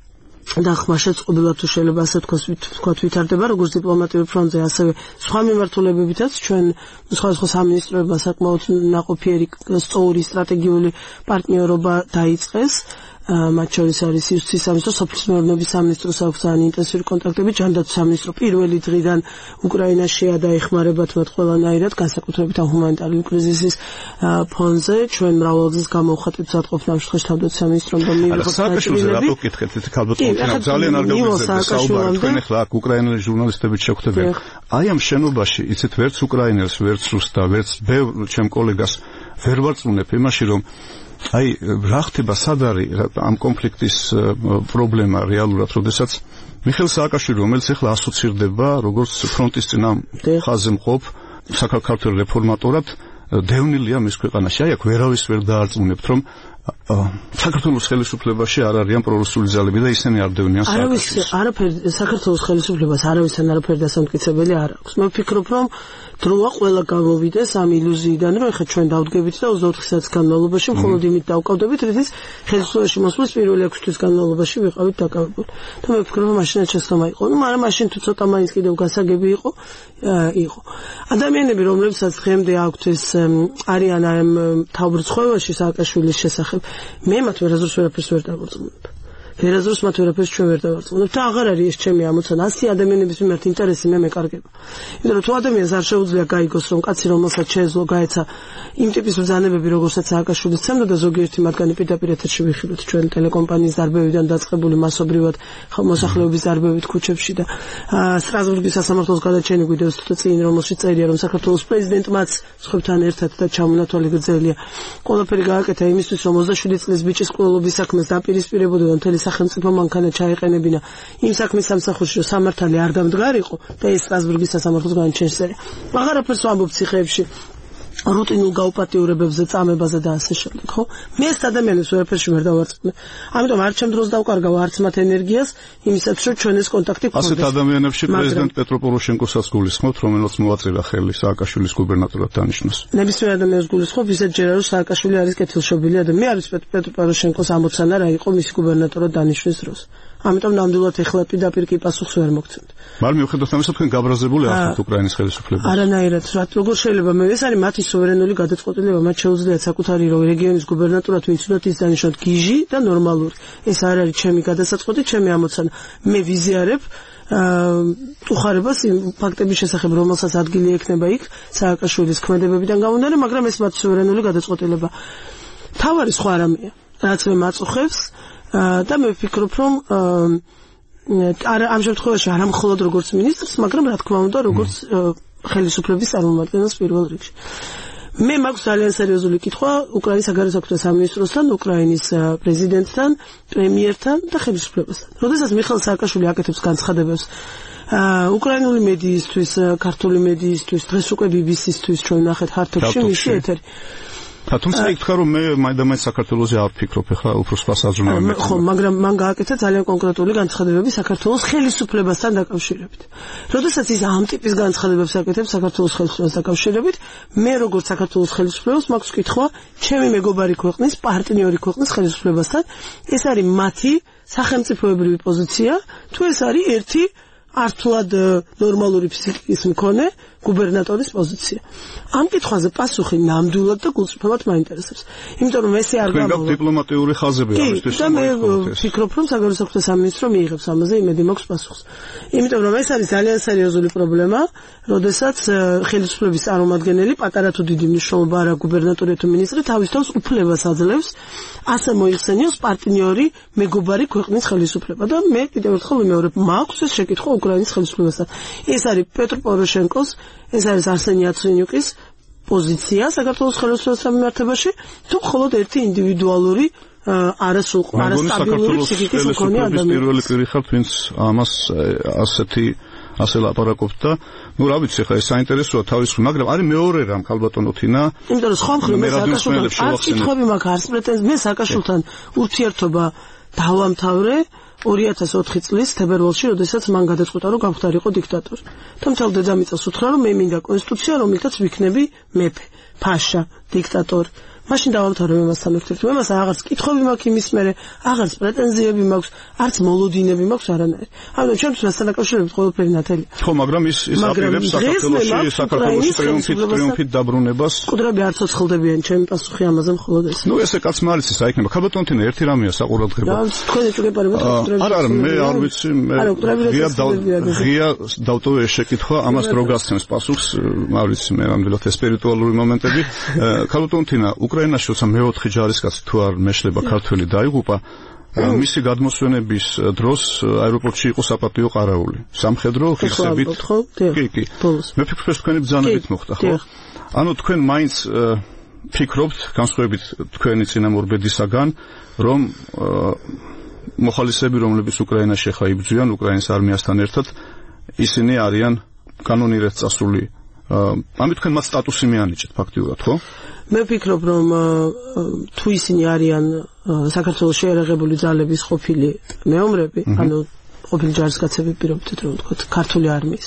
და ხმაშეწყობილად თუ შეიძლება ასე ვთქვათ ვითარდება როგორც დიპლომატიურ ფრონტზე, ასევე სხვა მიმართულებებითაც ჩვენ სხვადასხვა სამინისტროებმა საკმაოდ ნაყოფიერი სწორი სტრატეგიული პარტნიორობა დაიწყეს. მათ შორის არის იუსტიციის სამინისტრო, სოფლის მეურნეობის სამინისტროს აქვს ძალიან ინტენსიური კონტაქტები, ჯანდაცვის სამინისტრო პირველი დღიდან უკრაინაშია და ეხმარებათ მათ ყველანაირად, განსაკუთრებით ამ ჰუმანიტარული კრიზისის ფონზე. ჩვენ მრავალგზის გამოვხატეთ სათყოფნა ამ შემთხვევაში თავდაცვის სამინისტრომ და მიიღოთ სააკაშვილზე რატო გითხეთ ეს ქალბატონო, ძალიან არ გავიზარდეთ საუბარი, თქვენ ახლა აქ უკრაინელი ჟურნალისტებით შეგხვდებიან. აი ამ შენობაში იცით ვერც უკრაინელს, ვერც რუსს და ვერც ბევრ ჩემ კოლეგას ვერ ვარწმუნებ იმაში, რომ აი რა ხდება სად არის ამ კონფლიქტის პრობლემა რეალურად, როდესაც მიხეილ სააკაშვილი, რომელიც ახლა ასოცირდება როგორც ფრონტის წინა ხაზზე მყოფ საქართველოს რეფორმატორად, დევნილია მის ქვეყანაში. აი აქ ვერავის ვერ დაარწმუნებთ, რომ საქართველოს ხელისუფლებაში არ არიან პრორუსული ძალები და ისინი არ დევნიან სააკაშვილს. არაფერი საქართველოს ხელისუფლებას არავისთან არაფერი დასამტკიცებელი არ აქვს. მე ვფიქრობ, რომ დროა ყველა გამოვიდეს ამ ილუზიიდან, რომ ეხლა ჩვენ დავდგებით და ოცდაოთხი საათის განმავლობაში მხოლოდ იმით დავკავდებით, რითიც ხელისუფლებაში მოსვლის პირველი ექვსი თვის განმავლობაში ვიყავით დაკავებული. და მე ვფიქრობ, რომ მაშინაც შესწომა იყო. ნუ მაგრამ მაშინ თუ ცოტა მაინც კიდევ გასაგები იყო, იყო. ადამიანები, რომლებსაც დღემდე აქვთ ეს არიან ამ თავბრწყობაში სააკაშვილის შესახებ, მე მათ ვერაზრს ვერაფერს ვერ დავარწმუნებ. ვერაზრს მათ ვერაფერს ჩვენ ვერ დავარწმუნებ და აღარ არის ეს ჩემი ამოცანა. ასი ადამიანების მიმართ ინტერესი მე მეკარგება. იმიტომ რომ თუ ადამიანს არ შეუძლია გაიგოს, რომ კაცი რომელსაც შეეძლო გაეცა იმ ტიპის ბრძანებები, როგორცაც სააკაშვილის ცემდა და ზოგიერთი მათგანი პირდაპირ ეთერში ვიხილოთ ჩვენ ტელეკომპანიის დარბევიდან დაწყებული მასობრივად მოსახლეობის დარბევით ქუჩებში და სტრასბურგის სასამართლოს გადაჩენი გვიდევს თუ წინ რომელშიც წერია, რომ საქართველოს პრეზიდენტმაც სხვებთან ერთად და ჩამონათვალი გრძელია ყველაფერი გააკეთა იმისთვის, რომ ოცდაშვიდი წლის ბიჭის ყოლობის საქმეს დაპირისპირებოდა და მთელი სახელმწიფო მანქანა ჩაეყენებინა იმ საქმის სამსახურში, რომ სამართალი არ დამდგარიყო და ეს სტრასბურგის სასამართლოს განჩენსერია. აღარაფერს ვამბობ ციხეებში რუტინულ გაუპატიურებებზე, წამებაზე და ასე შემდეგ, ხო? მე ეს ადამიანებს ვერაფერში ვერ დავარწმუნებ. ამიტომ არ ჩემ დროს დავკარგავ არც მათ ენერგიას იმისათვის, რომ ჩვენ ეს კონტაქტი გქონდეს. ასეთ ადამიანებში პრეზიდენტ პეტრო პოროშენკოსაც გულისხმობთ, რომელიც მოაწევა ხელი სააკაშვილის გუბერნატორად დანიშნოს. ნებისმიერ ადამიანს გულისხმობ, ისეთ ჯერა რომ სააკაშვილი არის კეთილშობილი ადამიანი. მე არის პეტრო პოროშენკოს ამოცანა რა იყო მისი გუბერნატორად დანიშვნის დროს. ამიტომ ნამდვილად ეხლა პირდაპირ კი პასუხს ვერ მოგცემთ. მაგრამ მიუხედავად ამისა, თქვენ გაბრაზებული ახლა უკრაინის ხელისუფლებას. არანაირად, რა როგორ შეიძლება მე ეს არის მათი სუვერენული გადაწყვეტილება, მათ შეუძლიათ საკუთარი რეგიონის გუბერნატორად ვინც უნდა ის დანიშნოთ გიჟი და ნორმალური. ეს არ არის ჩემი გადასაწყვეტი, ჩემი ამოცანა. მე ვიზიარებ თუ ხარებას იმ ფაქტების შესახებ, რომელსაც ადგილი ექნება იქ სააკაშვილის ქმედებებიდან გამომდინარე, მაგრამ ეს მათი სუვერენული გადაწყვეტილება. თავარი სხვა რამეა, რაც მე მაწუხებს და მე ვფიქრობ, რომ ამ შემთხვევაში არა მხოლოდ როგორც მინისტრს, მაგრამ რა თქმა უნდა, როგორც ხელისუფლების წარმომადგენელს პირველ რიგში. მე მაქვს ძალიან სერიოზული კითხვა უკრაინის საგარეო საქმეთა სამინისტროსთან, უკრაინის პრეზიდენტთან, პრემიერთან და ხელისუფლებასთან. როდესაც მიხეილ სააკაშვილი აკეთებს განცხადებებს უკრაინული მედიისთვის, ქართული მედიისთვის, დღეს უკვე ბი ბი სისთვის ჩვენ ნახეთ ჰართებში მისი ეთერი. თუმცა ითქვა რომ მე მაინდა-მაინც საქართველოსზე არ ვფიქრობ, ეხლა უფრო სხვა საზრუნავებით. ხო, მაგრამ მან გააკეთა ძალიან კონკრეტული განცხადებები საქართველოს ხელისუფლებასთან დაკავშირებით. როდესაც ის ამ ტიპის განცხადებებს აკეთებს საქართველოს ხელისუფლებასთან დაკავშირებით, მე როგორც საქართველოს ხელისუფლებას მაქვს კითხვა ჩემი მეგობარი ქვეყნის, პარტნიორი ქვეყნის ხელისუფლებასთან, ეს არის მათი სახელმწიფოებრივი პოზიცია, თუ ეს არის ერთი ართულად ნორმალური ფსიქიკის მქონე გუბერნატორის პოზიცია. ამ კითხვაზე პასუხი ნამდვილად და გულწრფელად მაინტერესებს. იმიტომ რომ ესე არ გამოვიდა. დიპლომატიური ხაზები ამისთვის. და მე ვფიქრობ, რომ საგარეო საქმეთა სამინისტრო მიიღებს ამაზე იმედი მაქვს პასუხს. იმიტომ რომ ეს არის ძალიან სერიოზული პრობლემა, როდესაც ხელისუფლების წარმომადგენელი, პატარა თუ დიდი მნიშვნელობა არა გუბერნატორი თუ მინისტრი თავის თავს უფლებას აძლევს ასე მოიხსენიოს პარტნიორი მეგობარი ქვეყნის ხელისუფლება და მე კიდევ ერთხელ ვიმეორებ, მაქვს ეს შეკითხვა უკრაინის ხელისუფლებასთან. ეს არის პეტრ პოროშენკოს, ეს არის არსენი იაცენიუკის პოზიცია საქართველოს ხელისუფლების მიმართებაში, თუ მხოლოდ ერთი ინდივიდუალური არასრულყოფ, არასტაბილური ფსიქიკის მქონე ადამიანი. პირველი პირი ხართ, ვინც ამას ასეთი ასე ლაპარაკობთ და ნუ რა ვიცი, ხა ეს საინტერესოა თავისუფლ, მაგრამ არის მეორე რამ ქალბატონო თინა. იმიტომ რომ სხვა მხრივ მე სააკაშვილთან არც კითხვები მაქვს, არც პრეტენზია, მე სააკაშვილთან ურთიერთობა დავამთავრე ორი ათას ოთხი წლის თებერვალში, როდესაც მან გადაწყვიტა, რომ გამხდარიყო დიქტატორი. და მთელ დედამიწას უთხრა, რომ მე მინდა კონსტიტუცია, რომლითაც ვიქნები მეფე, ფაშა, დიქტატორი. მაშინ დავამთავრე მასთან ურთიერთობა, მას აღარც კითხვები მაქვს იმის მერე, აღარც პრეტენზიები მაქვს, არც მოლოდინები მაქვს არანაირი. ანუ ჩემთვის მასთან დაკავშირებით ყველაფერი ნათელია. ხო, მაგრამ ის ის აპირებს საქართველოში, საქართველოში ტრიუმფით, ტრიუმფით დაბრუნებას. მკვდრები არ ცოცხლდებიან, ჩემი პასუხი ამაზე მხოლოდ ეს. ნუ ესე კაც მარიცის აიქნება. ქალბატონო თინა ერთი რამეა საყურადღებო. და თქვენ ეჭვგებარებთ მკვდრები. არა, არა, მე არ ვიცი, მე ღია ღია დავტოვე ეს შეკითხვა, ამას რო გასცემს პასუხს, არ ვიცი, მე ნამდვილად ეს სპირიტუალური მომენტები. ქალბატონო თინა უკრაინაში როცა მეოთხე ჯარისკაცი თუ არ მეშლება ქართველი დაიღუპა, მისი გადმოსვენების დროს აეროპორტში იყო საპატიო ყარაული. სამხედრო ხიხსებით. კი, კი. მე ვფიქრობ, ეს თქვენი ბრძანებით მოხდა, ხო? ანუ თქვენ მაინც ფიქრობთ, განსხვავებით თქვენი წინამორბედისაგან, რომ მოხალისეები, რომლებიც უკრაინაში ხა იბრძვიან უკრაინის არმიასთან ერთად, ისინი არიან კანონირად წასული. ამით თქვენ მათ სტატუსი მიანიჭეთ ფაქტიურად, ხო? მე ვფიქრობ, რომ თუ ისინი არიან საქართველოს შეერაღებული ძალების ყოფილი მეომრები, ანუ ყოფილი ჯარისკაცები, პირობითად რომ ვთქვათ, ქართული არმიის,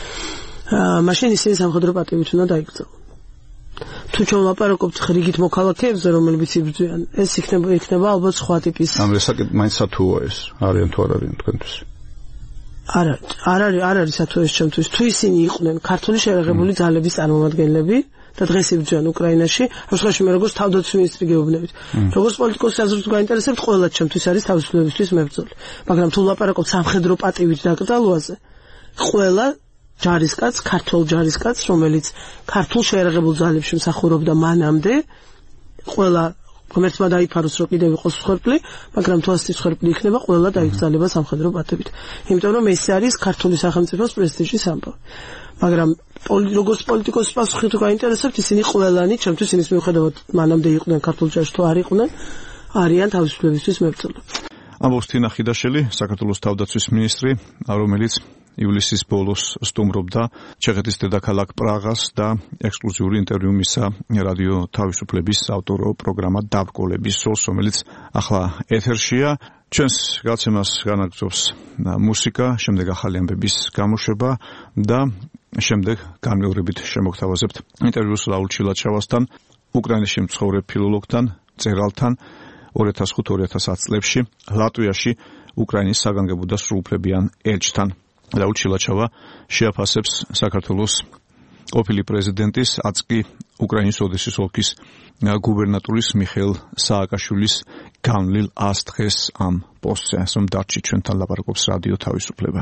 მაშინ ისინი სამხედრო პატივით უნდა დაიკრძალონ. თუ ჩვენ ვლაპარაკობთ რიგით მოქალაქეებზე, რომლებიც იბრძვიან, ეს იქნება იქნება ალბათ სხვა ტიპის. ამ რესაკეთ მაინც სათუოა ეს, არიან თუ არ არიან თქვენთვის? არა, არ არის, არ არის სათუო ეს ჩემთვის. თუ ისინი იყვნენ ქართული შეერაღებული ძალების წარმომადგენლები და დღეს იბრძვიან უკრაინაში, ამ შემთხვევაში მე როგორც თავდაცვის მინისტრი გეუბნებით. როგორც პოლიტიკოსი აზრით გაინტერესებთ, ყველა ჩემთვის არის თავისუფლებისთვის მებრძოლი. მაგრამ თუ ვლაპარაკობთ სამხედრო პატივით დაკრძალვაზე, ყველა ჯარისკაც, ქართულ ჯარისკაც, რომელიც ქართულ შეერაღებულ ძალებში მსახურობდა მანამდე, ყველა ღმერთმა დაიფაროს, რომ კიდევ იყოს მსხვერპლი, მაგრამ თუ ასეთი მსხვერპლი იქნება, ყველა დაიკრძალება სამხედრო პატივით. იმიტომ რომ ეს არის ქართული სახელმწიფოს პრესტიჟის ამბავი. მაგრამ როგორც პოლიტიკოსის პასუხი თუ გაინტერესებთ, ისინი ყველანი, ჩემთვის იმის მიუხედავად, მანამდე იყვნენ ქართულ ჯარში თუ არ იყვნენ, არიან თავისუფლებისთვის მებრძოლები. ამბობს თინა ხიდაშელი, საქართველოს თავდაცვის მინისტრი, რომელიც ივლისის ბოლოს სტუმრობდა ჩეხეთის დედაქალაქ პრაღას და ექსკლუზიური ინტერვიუ მისცა რადიო თავისუფლების ავტორო პროგრამა დაბრკოლების სოლს, რომელიც ახლა ეთერშია. ჩვენს გაცემას განაგრძობს მუსიკა, შემდეგ ახალი ამბების გამოშვება და შემდეგ განმეორებით შემოგთავაზებთ ინტერვიუს რაულ ჩილაჩავასთან, უკრაინაში მცხოვრებ ფილოლოგთან, მწერალთან ორი ათას ხუთი ორი ათას ათი წლებში ლატვიაში უკრაინის საგანგებო და სრულუფლებიან ელჩთან. რაულ ჩილაჩავა შეაფასებს საქართველოს ყოფილი პრეზიდენტის, აც კი უკრაინის ოდესის ოლქის გუბერნატორის მიხეილ სააკაშვილის განვლილ ას დღეს ამ პოსტზე, რომ დარჩი ჩვენთან ლაპარაკობს რადიო თავისუფლება.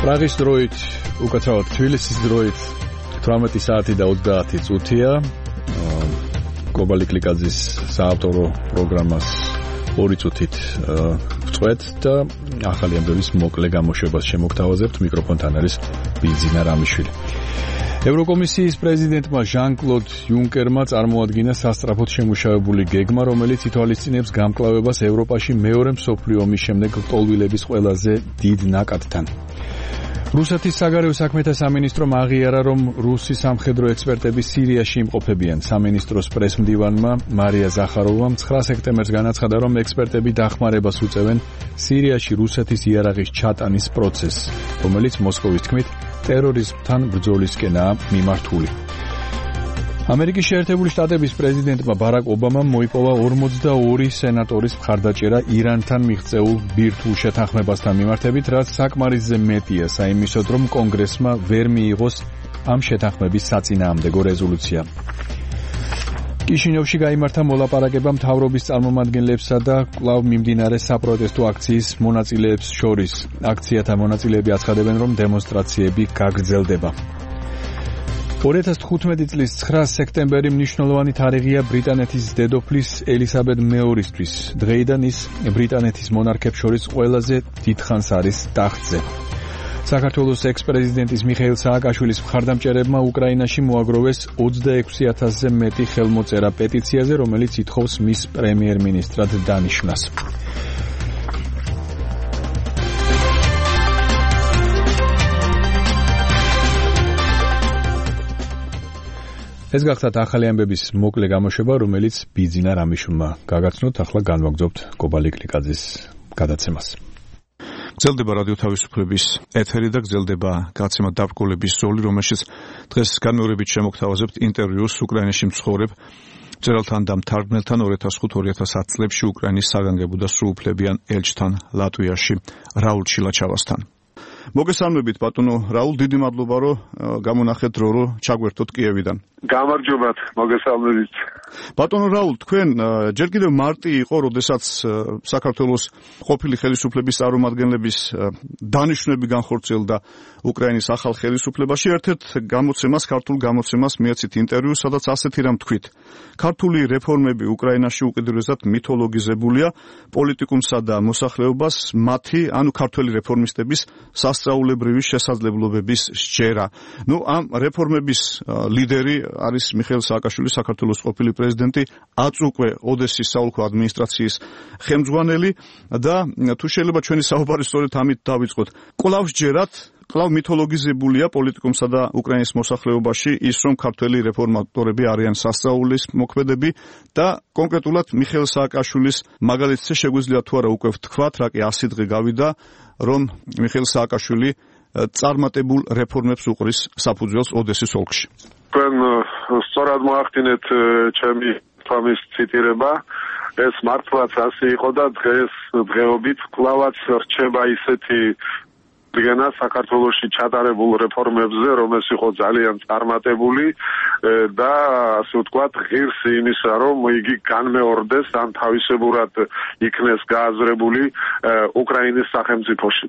პრაღის დროით, უკაცრავად თბილისის დროით თვრამეტი საათი და ოცდაათი წუთია. გობალი კლიკაძის საავტორო პროგრამას ორი წუთით ვწვეთ და ახალი ამბების მოკლე გამოშვებას შემოგთავაზებთ. მიკროფონთან არის ბიძინა რამიშვილი. ევროკომისიის პრეზიდენტმა ჟან-კლოდ იუნკერმა წარმოადგინა სასწრაფოდ შემუშავებული გეგმა, რომელიც ითვალისწინებს გამკლავებას ევროპაში მეორე მსოფლიო ომის შემდეგ ლტოლვილების ყველაზე დიდ ნაკადთან. რუსეთის საგარეო საქმეთა სამინისტრომ აღიარა, რომ რუსი სამხედრო ექსპერტები სირიაში იმყოფებიან. სამინისტროს პრესმდივანმა მარია ზახაროვამ ცხრა სექტემბერს განაცხადა, რომ ექსპერტები დახმარებას უწევენ სირიაში რუსეთის იარაღის ჩატანის პროცესს, რომელიც მოსკოვის თქმით ტერორიზმთან ბრძოლისკენაა მიმართული. ამერიკის შეერთებული შტატების პრეზიდენტმა ბარაკ ობამამ მოიპოვა ორმოცდაორი სენატორის მხარდაჭერა ირანთან მიღწეულ ბირთვულ შეთანხმებასთან მიმართებით, რაც საკმარისზე მეტია საიმისოდ, რომ კონგრესმა ვერ მიიღოს ამ შეთანხმების საწინააღმდეგო რეზოლუცია. კიშინევში გაიმართა მოლაპარაკება მთავრობის წარმომადგენლებსა და კვლავ მიმდინარე საპროტესტო აქციის მონაწილეებს შორის. აქციათა მონაწილეები აცხადებენ, რომ დემონსტრაციები გაგრძელდება. ორი ათას თხუთმეტი წლის ცხრა სექტემბერი მნიშვნელოვანი თარიღია ბრიტანეთის დედოფლის ელისაბედ მეორისთვის. დღეიდან ის ბრიტანეთის მონარქებს შორის ყველაზე დიდხანს არის ტახტზე. საქართველოს ექს-პრეზიდენტის მიხეილ სააკაშვილის მხარდამჭერებმა უკრაინაში მოაგროვეს ოცდაექვსი ათასზე მეტი ხელმოწერა პეტიციაზე, რომელიც ითხოვს მის პრემიერ-მინისტრად დანიშვნას. ეს გახდათ ახალი ამბების მოკლე გამოშვება, რომელიც ბიძინა რამიშვილმა გაგაცნოთ. ახლა განვაგრძობთ გობალი კლიკაძის გადაცემას. გრძელდება რადიო თავისუფლების ეთერი და გრძელდება გაცემა დაბრკოლების როლი, რომელშიც დღეს განმეორებით შემოგთავაზებთ ინტერვიუს უკრაინაში მცხოვრებ მწერალთან და მთარგმნელთან ორი ათას ხუთი ორი ათას ათი წლებში უკრაინის საგანგებო და სრულუფლებიან ელჩთან ლატვიაში რაულ ჩილაჩავასთან. მოგესალმებით ბატონო რაულ, დიდი მადლობა რომ გამონახეთ დრო რომ ჩაგვერთოთ კიევიდან. გამარჯობათ, მოგესალმებით. ბატონო რაულ, თქვენ ჯერ კიდევ მარტი იყო, როდესაც საქართველოს ყოფილი ხელისუფლების წარმომადგენლების დანიშვნები განხორციელდა უკრაინის ახალ ხელისუფლებაში. ერთ-ერთ გამოცემას, ქართულ გამოცემას მიეცით ინტერვიუ, სადაც ასეთი რამ თქვით. ქართული რეფორმები უკრაინაში უკიდურესად მითოლოგიზებულია პოლიტიკუმსა და მოსახლეობას მათი, ანუ ქართველი რეფორმისტების სასწაულებრივი შესაძლებლობების სჯერა. ნუ ამ რეფორმების ლიდერი არის მიხეილ სააკაშვილი, საქართველოს ყოფილი პრეზიდენტი, აწუკვე ოდესის საოლქო ადმინისტრაციის ხელმძღვანელი და თუ შეიძლება ჩვენი საუბარი სწორედ ამით დავიწყოთ. კვლავ სჯერათ, კვლავ მითოლოგიზებულია პოლიტიკუმსა და უკრაინის მოსახლეობაში ის, რომ ქართველი რეფორმატორები არიან სასწაულის მოქმედები და კონკრეტულად მიხეილ სააკაშვილის მაგალითზე შეგვიძლია თუ არა უკვე ვთქვათ, რა კი ასი დღე გავიდა, რომ მიხეილ სააკაშვილი წარმატებულ რეფორმებს უყრის საფუძველს ოდესის ოლქში. თქვენ სწორად მოახდინეთ ჩემი თამის ციტირება. ეს მართლაც ასე იყო და დღეს დღეობით კვლავაც რჩება ისეთი გენა საქართველოში ჩატარებულ რეფორმებზე, რომელიც იყო ძალიან წარმატებული და ასე ვთქვათ, ღირს იმისა, რომ იგი განმეორდეს ან თავისებურად იქნეს გააზრებული უკრაინის სახელმწიფოშიც.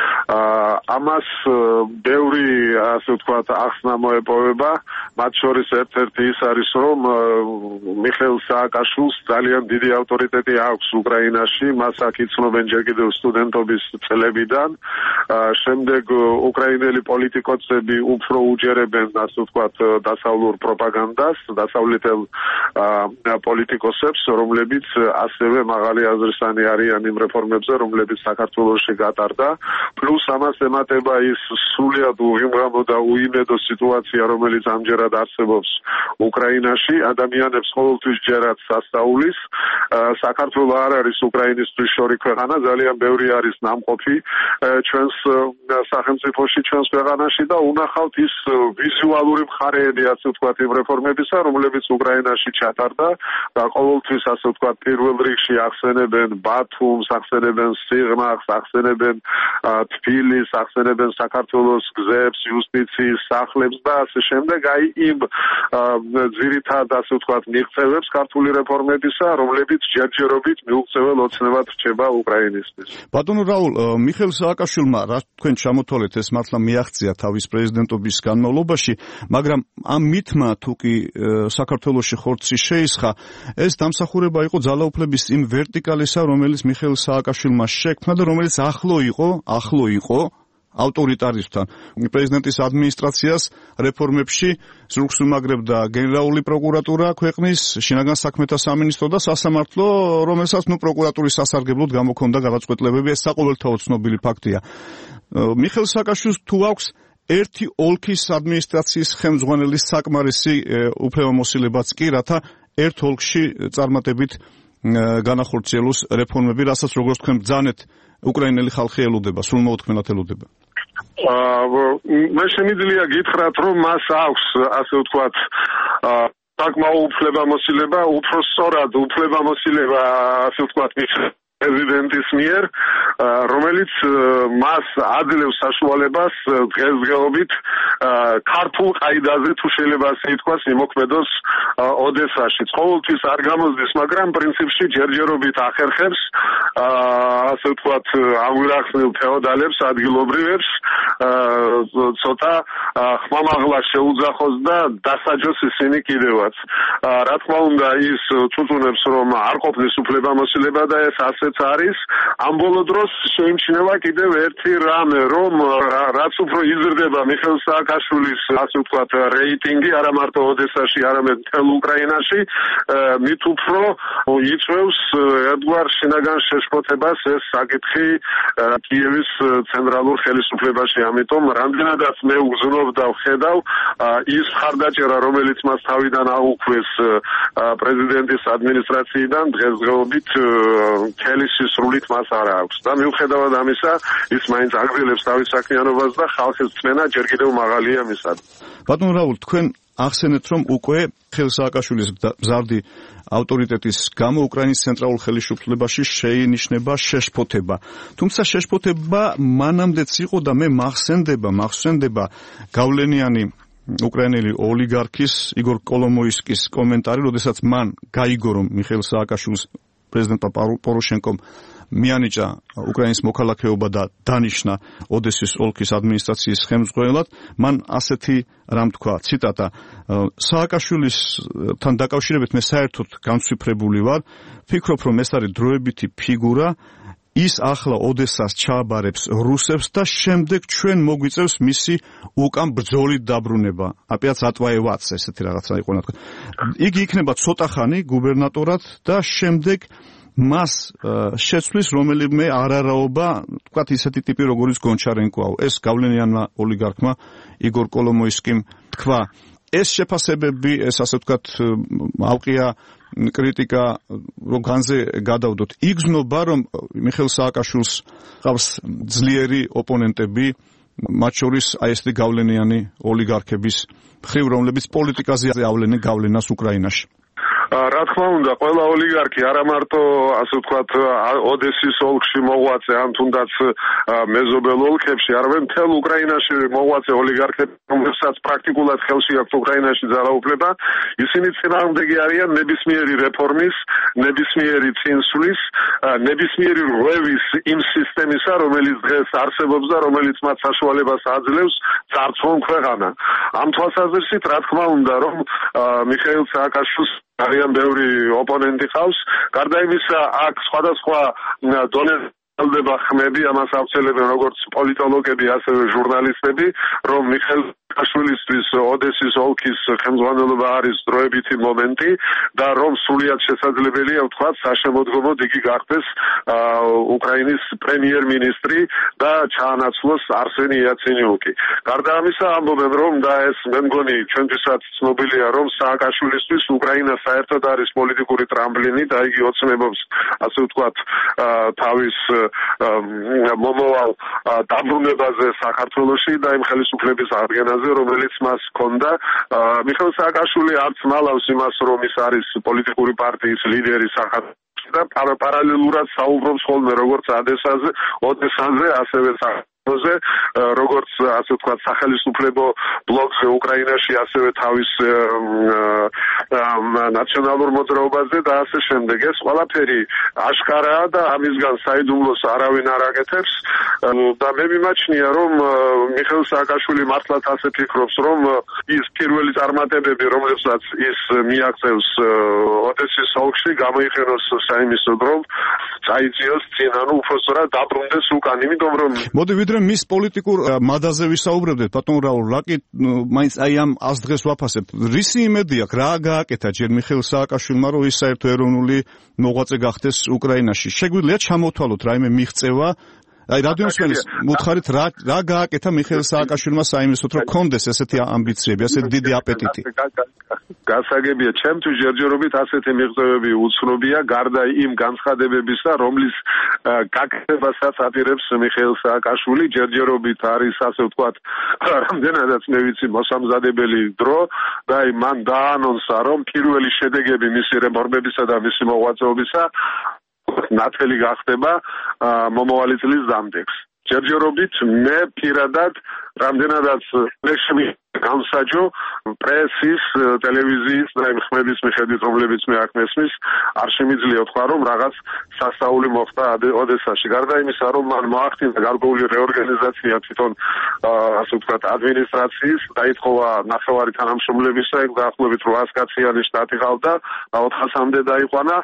ამას ბევრი ასე ვთქვათ, ახსნა მოეპოვება, მათ შორის ერთ-ერთი ის არის, რომ მიხეილ სააკაშვილს ძალიან დიდი ავტორიტეტი აქვს უკრაინაში, მას აქ იცნობენ ჯერ კიდევ სტუდენტობის წლებიდან. შემდეგ უკრაინელი პოლიტიკოსები უფრო უჯერებენ, ასე ვთქვათ, დასავლურ პროპაგანდას, დასავლეთელ პოლიტიკოსებს, რომლებიც ასევე მაღალი აზრისანი არიან იმ რეფორმებზე, რომლებიც საქართველოში გატარდა. პლუს ამას ემატება ის სრულიად უღიმღამო და უიმედო სიტუაცია, რომელიც ამჯერად არსებობს უკრაინაში. ადამიანებს ყოველთვის ჯერათ სასწაულის. საქართველო არ არის უკრაინისთვის შორი ქვეყანა, ძალიან ბევრი არის ნამყოფი ჩვენს სახელმწიფოში, ჩვენს ქვეყანაში და უნახავთ ის ვიზუალური მხარეები, ასე ვთქვათ, იმ რეფორმებისა, რომლებიც უკრაინაში ჩატარდა და ყოველთვის, ასე ვთქვათ, პირველ რიგში ახსენებენ ბათუმს, ახსენებენ სიღნაღს, ახსენებენ თბილისს, ახსენებენ საქართველოს გზებს, იუსტიციის სახლებს და ასე შემდეგ. აი იმ ძირითად, ასე ვთქვათ, მიღწევებს ქართული რეფორმებისა, რომლებიც ჯერჯერობით მიუღწეվել ოცნებად რჩება უკრაინისთვის. ბატონო რაულ, მიხეილ სააკაშვილმა რაც თქვენ ჩამოთვალეთ ეს მართლა მიაღწია თავის პრეზიდენტობის განმავლობაში, მაგრამ ამ მითმა თუ კი საქართველოში ხორცი შეისხა, ეს დამსახურება იყო ძალაუფლების იმ ვერტიკალისა, რომელიც მიხეილ სააკაშვილმა შექმნა და რომელიც ახლო იყო, ახლო იყო ავტორიტარიზმთან. პრეზიდენტის ადმინისტრაციას რეფორმებში ზურგს უმაგრებდა გენერალური პროკურატურა ქვეყნის, შინაგან საქმეთა სამინისტრო და სასამართლო, რომელსაც ნუ პროკურატურის სასარგებლოდ გამოქონდა გადაწყვეტილებები. ეს საყოველთაოდ ცნობილი ფაქტია. მიხეილ სააკაშვილს თუ აქვს ერთი ოლქის ადმინისტრაციის ხელმძღვანელის საკმარისი უფლებამოსილებაც კი, რათა ერთ ოლქში წარმატებით განახორციელოს რეფორმები, რასაც როგორც თქვენ ბრძანეთ, უკრაინელი ხალხი ელოდება, სრულმოუთქმელად ელოდება. მე შემიძლია გითხრათ, რომ მას აქვს, ასე ვთქვათ, საკმაო უფლებამოსილება, უფრო სწორად უფლებამოსილება, ასე ვთქვათ, პრეზიდენტის მიერ, რომელიც მას აძლევს საშუალებას დღესდღეობით ქართულ ყაიდაზე, თუ შეიძლება ასე ითქვას, იმოქმედოს ოდესაში. ყოველთვის არ გამოსდის, მაგრამ პრინციპში ჯერჯერობით ახერხებს, ასე ვთქვათ, ამგვარახსნილ ფეოდალებს, ადგილობრივებს, ცოტა ხმამაღლა შეუძახოს და დასაჯოს ისინი კიდევაც. რა თქმა უნდა, ის წუწუნებს, რომ არ ყოფნის უფლებამოსილება და ეს ასე არის, ამ ბოლო დროს შეიმჩნევა კიდევ ერთი რამე, რომ რაც უფრო იზრდება მიხეილ სააკაშვილის, ასე ვთქვათ, რეიტინგი, არა მარტო ოდესაში, არამედ მთელ უკრაინაში, მით უფრო იწვევს ერთგვარ შინაგან შეშფოთებას ეს საკითხი კიევის ცენტრალურ ხელისუფლებაში. ამიტომ რამდენადაც მე უგზნობ და ვხედავ, ის მხარდაჭერა, რომელიც მას თავიდან აუქვეს პრეზიდენტის ადმინისტრაციიდან, დღესდღეობით სრულით მას არ აქვს და მიუხედავად ამისა, ის მაინც აგრძელებს თავის საქმიანობას და ხალხის წმენა ჯერ კიდევ მაღალია მისად. ბატონ რაულ, თქვენ ახსენეთ, რომ უკვე მიხეილ სააკაშვილის მზარდი ავტორიტეტის გამო უკრაინის ცენტრალურ ხელისუფლებაში შეინიშნება შეშფოთება. თუმცა შეშფოთება მანამდეც იყო და მე მახსენდება, მახსენდება გავლენიანი უკრაინელი ოლიგარქის იგორ კოლომოისკის კომენტარი, როდესაც მან გაიგო, რომ მიხეილ სააკაშვილს პრეზიდენტ პოროშენკომ მიანიჭა უკრაინის მოქალაქეობა და დანიშნა ოდესის ოლქის ადმინისტრაციის ხელმძღვანელად, მან ასეთი რამ თქვა, ციტატა: სააკაშვილისთან დაკავშირებით მე საერთოდ განცვიფრებული ვარ, ვფიქრობ, რომ ეს არის დროებითი ფიგურა, ის ახლა ოდესას ჩააბარებს რუსებს და შემდეგ ჩვენ მოგვიწევს მისი უკან ბრძოლით დაბრუნება. აპიაც ატვაევაც ესეთი რაღაცა იყო ნათქვი. იგი იქნება ცოტა ხანი გუბერნატორად და შემდეგ მას შეცვლის რომელიმე არარაობა, თქვათ ისეთი ტიპი როგორც გონჩარენკოა. ეს გავლენიანმა ოლიგარქმა იგორ კოლომოისკიმ თქვა. ეს შეფასებები, ეს ასე ვთქვათ, ავყია კრიტიკა, რომ განზე გადავდოთ. იგრძნობა, რომ მიხეილ სააკაშვილს ყავს ძლიერი ოპონენტები, მათ შორის აი ესეთი გავლენიანი ოლიგარქების მხრივ, რომლებიც პოლიტიკაზე ავლენენ გავლენას უკრაინაში. რა თქმა უნდა, ყველა ოლიგარქი არა მარტო, ასე ვთქვათ, ოდესის ოლქში მოღვაწე, ან თუნდაც მეზობელ ოლქებში, არამედ მთელ უკრაინაში მოღვაწე ოლიგარქები, რომელსაც პრაქტიკულად ხელში აქვს უკრაინაში ძალაუფლება, ისინი წინააღმდეგი არიან ნებისმიერი რეფორმის, ნებისმიერი წინსვლის, ნებისმიერი რღვევის იმ სისტემისა, რომელიც დღეს არსებობს და რომელიც მათ საშუალებას აძლევს წარწმონ ქვეყანა. ამ თვალსაზრისით, რა თქმა უნდა, რომ მიხეილ სააკაშვილს არიან ბევრი ოპონენტი ყავს. გარდა იმისა, აქ სხვადასხვა დონეზე ელდება ხმები, ამას ავრცელებენ როგორც პოლიტოლოგები, ასევე ჟურნალისტები, რომ მიხეილ სააკაშვილისთვის ოდესის ოლქის ხელმძღვანელობა არის დროებითი მომენტი და რომ სრულიად შესაძლებელია ვთქვათ, საშემოდგომოდ იგი გახდეს უკრაინის პრემიერ-მინისტრი და ჩაანაცვლოს არსენი იაცენიუკი. გარდა ამისა, ამბობენ, რომ და ეს მე მგონი ჩვენთვისაც ცნობილია, რომ სააკაშვილისთვის უკრაინა საერთოდ არის პოლიტიკური ტრამპლინი და იგი ოცნებობს, ასე ვთქვათ, თავის მომავალ დაბრუნებაზე საქართველოში და იმ ხელისუფლების აღდგენაზე, რომელიც მას ჰქონდა. მიხეილ სააკაშვილი არც მალავს იმას, რომ ის არის პოლიტიკური პარტიის ლიდერი საქართველოში და პარალელურად საუბრობს ხოლმე როგორც ოდესაზე, ოდესაზე, ასევე ზე როგორც ასე ვთქვათ სახელმწიფო ბლოკზე უკრაინაში ასევე თავის ნაციონალურ მოძრაობაზე და ასე შემდეგ ეს ყველაფერი აშკარაა და ამისგან საიდუმლოს არავინ არ აკეთებს და მე მიმაჩნია რომ მიხეილ სააკაშვილი მართლაც ასე ფიქრობს რომ ის პირველი წარმატებები რომლებსაც ის მიაღწევს ოდესის ოლქში გამოიყენოს საიმისოდ რომ წაიწიოს წინ ანუ უბრალოდ დაბრუნდეს უკან იმიტომ რომ მოდი ვიდრე მის პოლიტიკურ მადაზე ვისაუბრებდეთ ბატონ რაულ ლაკი მაინც აი ამ ას დღეს ვაფასებთ რისი იმედი აქვს რა გააკეთა ჯერ მიხეილ სააკაშვილმა რომ ის საერთო ეროვნული მოღვაწე გახდეს უკრაინაში შეგვიძლია ჩამოთვალოთ რაიმე მიღწევა აი რადიოსმენის მოთხარით რა რა გააკეთა მიხეილ სააკაშვილმა საიმისოდ რომ კონდეს ესეთი ამბიციები ასეთი დიდი აპეტიტი გასაგებია ჩემთვის ჯერჯერობით ასეთი მიღწევები უცნობია გარდა იმ განცხადებებისა რომლის გაკეთებასაც აპირებს მიხეილ სააკაშვილი ჯერჯერობით არის ასე ვთქვათ რამდენადაც მე ვიცი მოსამზადებელი დრო და აი მან დაანონსა რომ პირველი შედეგები მისი რეფორმებისა და მისი მოღვაწეობისა ნათელი გახდება მომავალი წლის დამდეგს. ჯერჯერობით მე პირადად რამდენადაც ლექსები გამსაჯო პრესის, ტელევიზიის და იმ ხმების მიხედვით, რომლებიც მე აქ მესმის, არ შემიძლია ვთქვა, რომ რაღაც სასწაული მოხდა ოდესაში. გარდა იმისა, რომ მან მოახდინა გარკვეული რეორგანიზაცია თვითონ ასე ვთქვათ ადმინისტრაციის, დაითხოვა ნახევარი თანამშრომლებისა, ეგ დაახლოებით რვაას კაციანი შტატი ყავდა, ოთხასამდე დაიყვანა.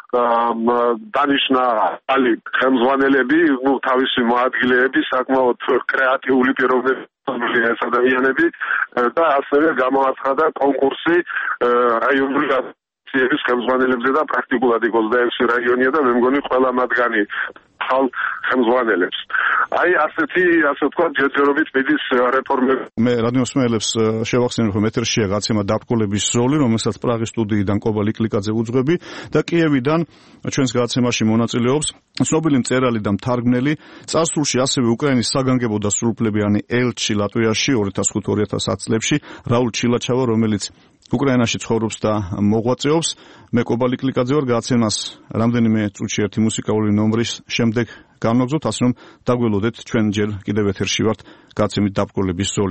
დანიშნა ალი ხელმძღვანელები, ну თავისი მოადგილეები, საკმაოდ კრეატიული პიროვნებები ეს ადამიანები და ასევე გამოაცხადა კონკურსი რაიონული ასოციაციების ხელმძღვანელებზე და პრაქტიკულად იქ ოცდაექვსი რაიონია და მე მგონი ყველა მათგანი ხალ ხელმძღვანელებს. აი ასეთი ასე ვთქვათ ჯერჯერობით მიდის რეფორმები. მე რადიოსმენელებს შევახსენებ რომ ეთერშია გაცემა დაბრკოლების ზოლი, რომელსაც პრაღის სტუდიიდან კობა ლიკლიკაძე უძღვები და კიევიდან ჩვენს გაცემაში მონაწილეობს ცნობილი მწერალი და მთარგმნელი, წარსულში ასევე უკრაინის საგანგებო და სრულუფლებიანი ელჩი ლატვიაში ორი ათას ხუთი ორი ათას ათი წლებში რაულ ჩილაჩავა, რომელიც უკრაინაში ცხოვრობს და მოღვაწეობს. მე კობა ლიკლიკაძე ვარ, გაცემას რამდენიმე წუთში ერთი მუსიკალური ნომრის შემდეგ განვაგზავნოთ, ასე რომ დაგველოდეთ ჩვენ ჯერ კიდევ ეთერში ვართ გაცემით დაბრკოლების ზოლი.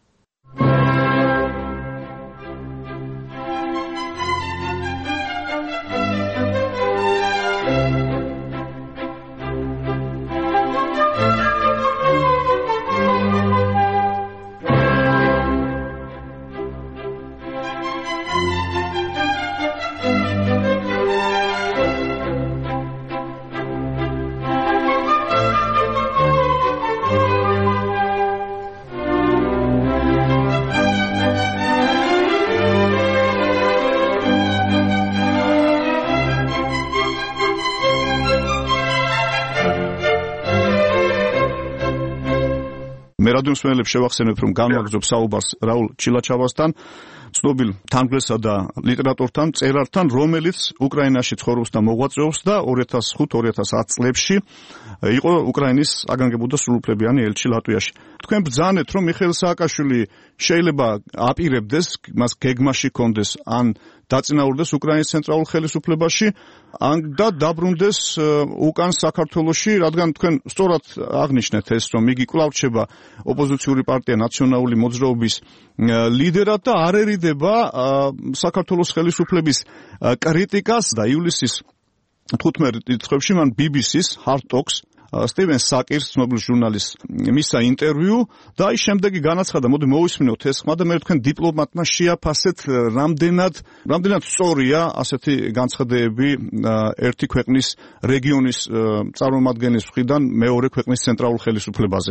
მე რადიოსმენელებს შევახსენებ რომ განვაგრძობ საუბარს რაულ ჩილაჩავასთან, ცნობილ თანმგლესსა და ლიტერატორთან, მწერალთან, რომელიც უკრაინაში ცხოვრობს და მოღვაწეობს და ორი ათას ხუთი ორი ათას ათი წლებში იყო უკრაინის საგანგებო და სრულუფლებიანი ელჩი ლატვიაში. თქვენ ბრძანეთ რომ მიხეილ სააკაშვილი შეიძლება აპირებდეს, მას გეგმაში კონდეს ან დაწინაურდეს უკრაინის ცენტრალურ ხელისუფლებაში, ან და დაბრუნდეს უკან საქართველოში, რადგან თქვენ სწორად აღნიშნეთ ეს, რომ იგი კვლავ რჩება ოპოზიციური პარტია ნაციონალური მოძრაობის ლიდერად და არ ერიდება საქართველოს ხელისუფლების კრიტიკას და ივლისის თხუთმეტი რიცხვებში მან ბი ბი სის Hard Talks სტივენ საკირს, ცნობილ ჟურნალისტს მისცა ინტერვიუ და აი შემდეგი განაცხადა, მოდი მოვისმინოთ ეს ხმა და მე თქვენ დიპლომატმა შეაფასეთ რამდენად რამდენად სწორია ასეთი განცხადებები ერთი ქვეყნის რეგიონის წარმომადგენლის მხრიდან მეორე ქვეყნის ცენტრალურ ხელისუფლებაზე.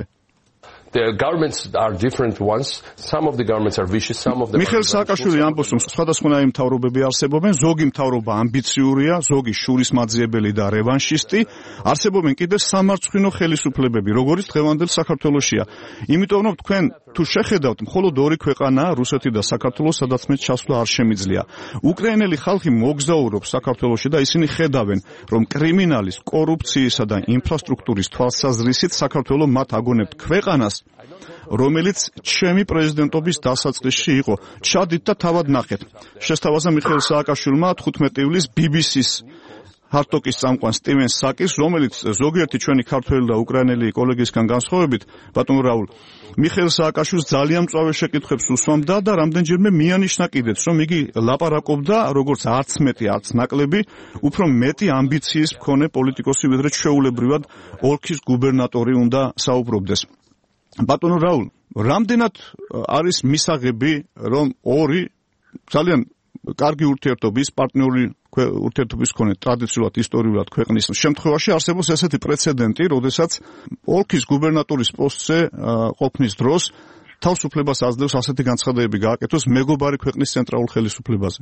The governments are different ones. Some of the governments are vicious, some of them მიხეილ სააკაშვილი ამბობს, რომ სხვადასხვანაირი მთავრობები არსებობენ, ზოგი მთავრობა ამბიციურია, ზოგი შურისმაძიებელი და რევანშისტი, არსებობენ კიდევ სამარცხვინო ხელისუფლებები, როგორც დღევანდელ საქართველოშია. იმიტომ რომ თქვენ თუ შეხედავთ, მხოლოდ ორი ქვეყანაა, რუსეთი და საქართველო, სადაც მე ჩასვლა არ შემიძლია. უკრაინელი ხალხი მოგზაურობს საქართველოში და ისინი ხედავენ, რომ კრიმინალის, კორუფციისა და ინფრასტრუქტურის თვალსაზრისით საქართველო მათ აგონებთ ქვეყანას, რომელიც ჩემი პრეზიდენტობის დასაწყისში იყო. ჩადით და თავად ნახეთ. შესთავაზა მიხეილ სააკაშვილმა თხუთმეტი ივლისს ბი ბი სის ჰარტოკის წამყვან სტივენ საკის, რომელიც ზოგიერთი ჩვენი ქართველი და უკრაინელი კოლეგისგან განსხვავებით, ბატონ რაულ, მიხეილ სააკაშვილს ძალიან მწვავე შეკითხვებს უსვამდა და რამდენჯერმე მიანიშნა კიდეც, რომ იგი ლაპარაკობდა, როგორც არც მეტი, არც ნაკლები, უფრო მეტი ამბიციის მქონე პოლიტიკოსი, ვიდრე ჩვეულებრივად ოლქის გუბერნატორი უნდა საუბრობდეს. ბატონო რაულ, რამდენად არის მისაღები, რომ ორი ძალიან კარგი ურთიერთობის, პარტნიორი ურთიერთობის მქონე ტრადიციულად ისტორიულად ქვეყნის შემთხვევაში არსებობს ესეთი პრეცედენტი, როდესაც ოლქის გუბერნატორის პოსტზე ყოფნის დროს თავისუფლებას აძლევს ასეთი განცხადებები გააკეთოს მეგობარი ქვეყნის ცენტრალურ ხელისუფლებაზე.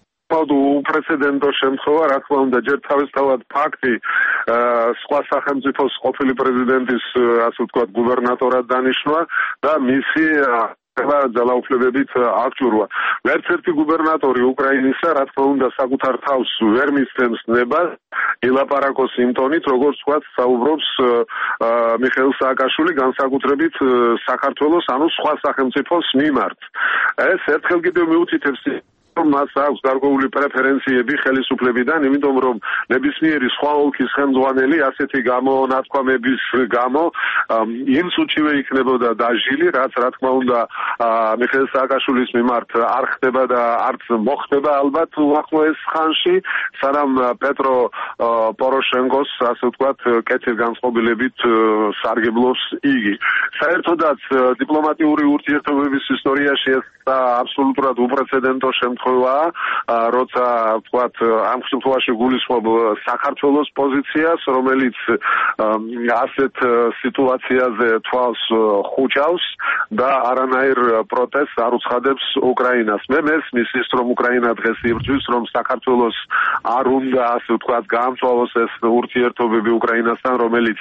უპრეცედენტო შემთხვევა, რა თქმა უნდა, ჯერ თავისთავად ფაქტი სხვა სახელმწიფოს ყოფილი პრეზიდენტის, ასე ვთქვათ, გუბერნატორად დანიშნვა და მისი ძალაუფლებებით აღჭურვა. ვერც ერთი გუბერნატორი უკრაინისა, რა თქმა უნდა, საკუთარ თავს ვერ მისცემს ნებას ილაპარაკოს იმ ტონით, როგორც ვთქვათ, საუბრობს მიხეილ სააკაშვილი განსაკუთრებით საქართველოს, ანუ სხვა სახელმწიფოს მიმართ. ეს ერთხელ კიდევ მიუთითებს მას აქვს გარკვეული პრეფერენციები ხელისუფლებიდან, იმიტომ რომ ნებისმიერი სხვა ოლქის ხელმძღვანელი ასეთი გამონათქვამების გამო იმ სუჩივე იქნებოდა დაჟილი, რაც რა თქმა უნდა მიხეილ სააკაშვილის მიმართ არ ხდება და არც მოხდება ალბათ უახლოეს ხანში, სანამ პეტრო პოროშენკოს, ასე ვთქვათ, კეთილგანწყობილებით სარგებლობს იგი. საერთოდაც დიპლომატიური ურთიერთობების ისტორიაში ეს აბსოლუტურად უპრეცედენტო შემთხვევაა, როცა ვთქვათ, ამ შემთხვევაში გულისხმობ საქართველოს პოზიციას, რომელიც ასეთ სიტუაციაზე თვალს ხუჭავს და არანაირ პროტესტს არ უცხადებს უკრაინას. მე მესმის ის, რომ უკრაინა დღეს იბრძვის, რომ საქართველოს არ უნდა, ასე ვთქვათ, გაამწვავოს ეს ურთიერთობები უკრაინასთან, რომელიც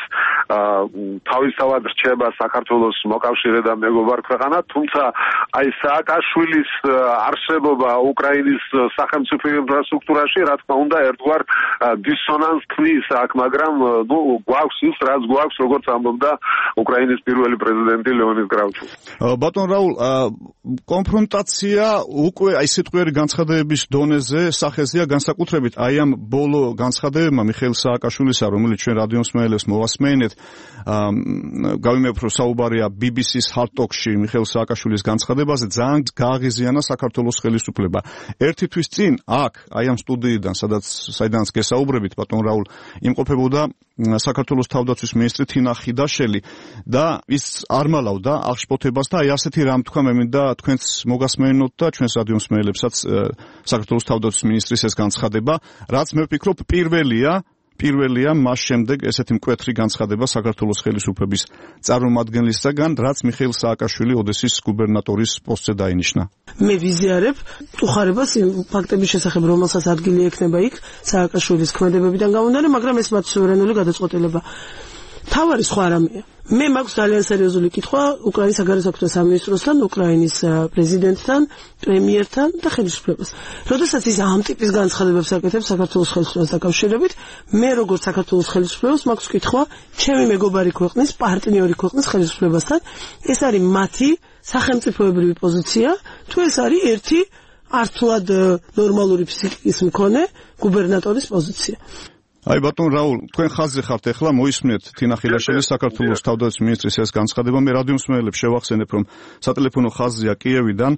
თავისთავად რჩება საქართველოს მოკავშირე და მეგობარ ქვეყანა, თუმცა აი სააკაშვილის არსებობა უკრაინის სახელმწიფო ინფრასტრუქტურაში, რა თქმა უნდა, ერთგვარ დისონანსს ქმნის აქ, მაგრამ ნუ გვაქვს ის, რაც გვაქვს, როგორც ამბობდა უკრაინის პირველი პრეზიდენტი ლეონიდ კრავჩუკი. ბატონ რაულ, კონფრონტაცია უკვე აი სიტყვიერი განცხადებების დონეზე სახეზეა, განსაკუთრებით აი ამ ბოლო განცხადებებმა მიხეილ სააკაშვილისა, რომელიც ჩვენ რადიო მსმენელებს მოვასმენეთ, გავიმეორებ, რომ საუბარია ბი ბი სის Hard Talk-ში მიხეილ სააკაშვილის განცხადებაზე, ძალიან გააღიზიანა საქართველოს ხელისუფლება. ერთი თვის წინ აქ, აი ამ სტუდიიდან, სადაც საიდანაც გესაუბრებით, ბატონ რაულ, იმყოფებოდა საქართველოს თავდაცვის მინისტრი თინა ხიდაშელი და ის არ მალავდა აღშფოთებას და აი ასეთი რამ თქვა, მე მინდა თქვენც მოგასმენოთ და ჩვენს რადიო მსმენელებსაც საქართველოს თავდაცვის მინისტრის ეს განცხადება, რაც მე ვფიქრობ პირველია პირველია მას შემდეგ ესეთი მკვეთრი განცხადება საქართველოს ხელისუფლების წარმომადგენლისაგან, რაც მიხეილ სააკაშვილი ოდესის გუბერნატორის პოსტზე დაინიშნა. მე ვიზიარებ უხარებას იმ ფაქტების შესახებ, რომელსაც ადგილი ექნება იქ სააკაშვილის ქმედებებიდან გამომდინარე, მაგრამ ეს მათ სუვერენული გადაწყვეტილება. თავარი სხვა რამეა. მე მაქვს ძალიან სერიოზული კითხვა უკრაინის საგარეო საქმეთა სამინისტროსთან, უკრაინის პრეზიდენტთან, პრემიერთან და ხელისუფლებას. როდესაც ის ამ ტიპის განცხადებებს აკეთებს საქართველოს ხელისუფლებას დაკავშირებით, მე როგორც საქართველოს ხელისუფლებას მაქვს კითხვა ჩემი მეგობარი ქვეყნის, პარტნიორი ქვეყნის ხელისუფლებასთან, ეს არის მათი სახელმწიფოებრივი პოზიცია, თუ ეს არის ერთი ართულად ნორმალური ფსიქიკის მქონე გუბერნატორის პოზიცია. აი ბატონ რაულ, თქვენ ხაზზე ხართ ახლა, მოისმენთ თინა ხილაშელის საქართველოს თავდაცვის მინისტრის ეს განცხადება. მე რადიო მსმენელებს შევახსენებ, რომ სატელეფონო ხაზზეა კიევიდან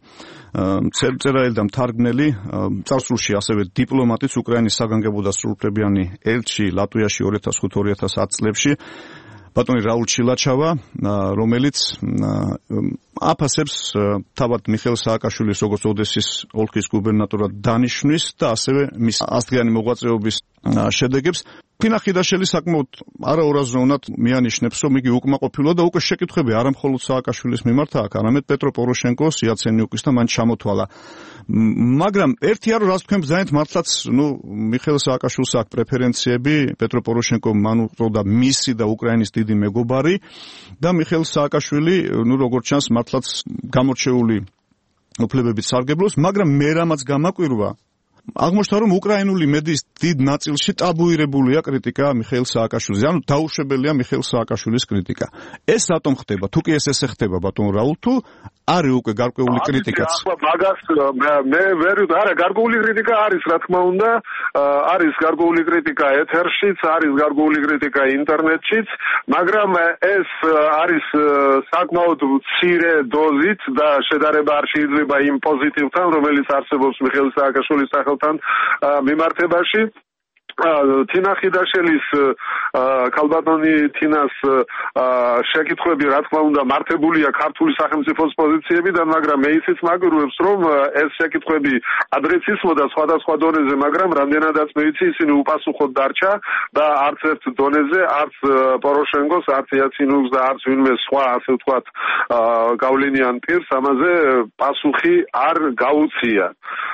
წერილი და მთარგმნელი, წარსულში ასევე დიპლომატიც, უკრაინის საგანგებო და სრულუფლებიანი ელჩი ლატვიაში ორი ათას ხუთი ორი ათას ათი წლებში, ბატონი რაულ ჩილაჩავა, რომელიც აფასებს თავად მიხეილ სააკაშვილის როგორც ოდესის ოლქის გუბერნატორად დანიშვნის და ასევე მის ასწლიანი მოღვაწეობის შედეგებს. თინა ხიდაშელი საკმაოდ არაორაზროვნად მიანიშნებს, რომ იგი უკმაყოფილოა და უკვე შეკითხვები არა მხოლოდ სააკაშვილის მიმართ აქ, არამედ პეტრო პოროშენკოს, იაცენიუკის და მან ჩამოთვალა. მაგრამ ერთი არო რაც თქვენ ბრძანეთ, მართლაც, ნუ მიხეილ სააკაშვილს აქვს პრეფერენციები, პეტრო პოროშენკო მან უწოდა მისი და უკრაინის დიდი მეგობარი და მიხეილ სააკაშვილი, ნუ როგორც ჩანს, მართლაც გამორჩეული უფლებებით სარგებლობს, მაგრამ მე რამაც გამაკვირვა, აღმოჩნდა, რომ უკრაინული მედიის დიდ ნაწილში ტაბუირებულია კრიტიკა მიხეილ სააკაშვილის. ანუ დაუშვებელია მიხეილ სააკაშვილის კრიტიკა. ეს რატომ ხდება? თუ კი ეს ესე ხდება, ბატონ რაულ, თუ არის უკვე გარკვეული კრიტიკაც? ახლა მაგას მე ვერ არა გარკვეული კრიტიკა არის, რა თქმა უნდა, არის გარკვეული კრიტიკა ეთერშიც, არის გარკვეული კრიტიკა ინტერნეტშიც, მაგრამ ეს არის საკმაოდ მცირე დოზით და შედარება არ შეიძლება იმ პოზიტივთან, რომელიც არსებობს მიხეილ სააკაშვილის სახელთან მიმართებაში. თინა ხიდაშელის ქალბატონი თინას შეკითხვები რა თქმა უნდა მართებულია ქართული სახელმწიფოს პოზიციებიდან, მაგრამ მე ისიც მაგურებს, რომ ეს შეკითხვები ადრესისმოდა სხვადასხვა დონეზე, მაგრამ რამდენადაც მე ვიცი, ისინი უპასუხოდ დარჩა და არც ერთ დონეზე, არც პოროშენკოს, არც იაცინუქს და არც ვინმე სხვა, ასე ვთქვათ, გავლენიან პირს ამაზე პასუხი არ გაუწია.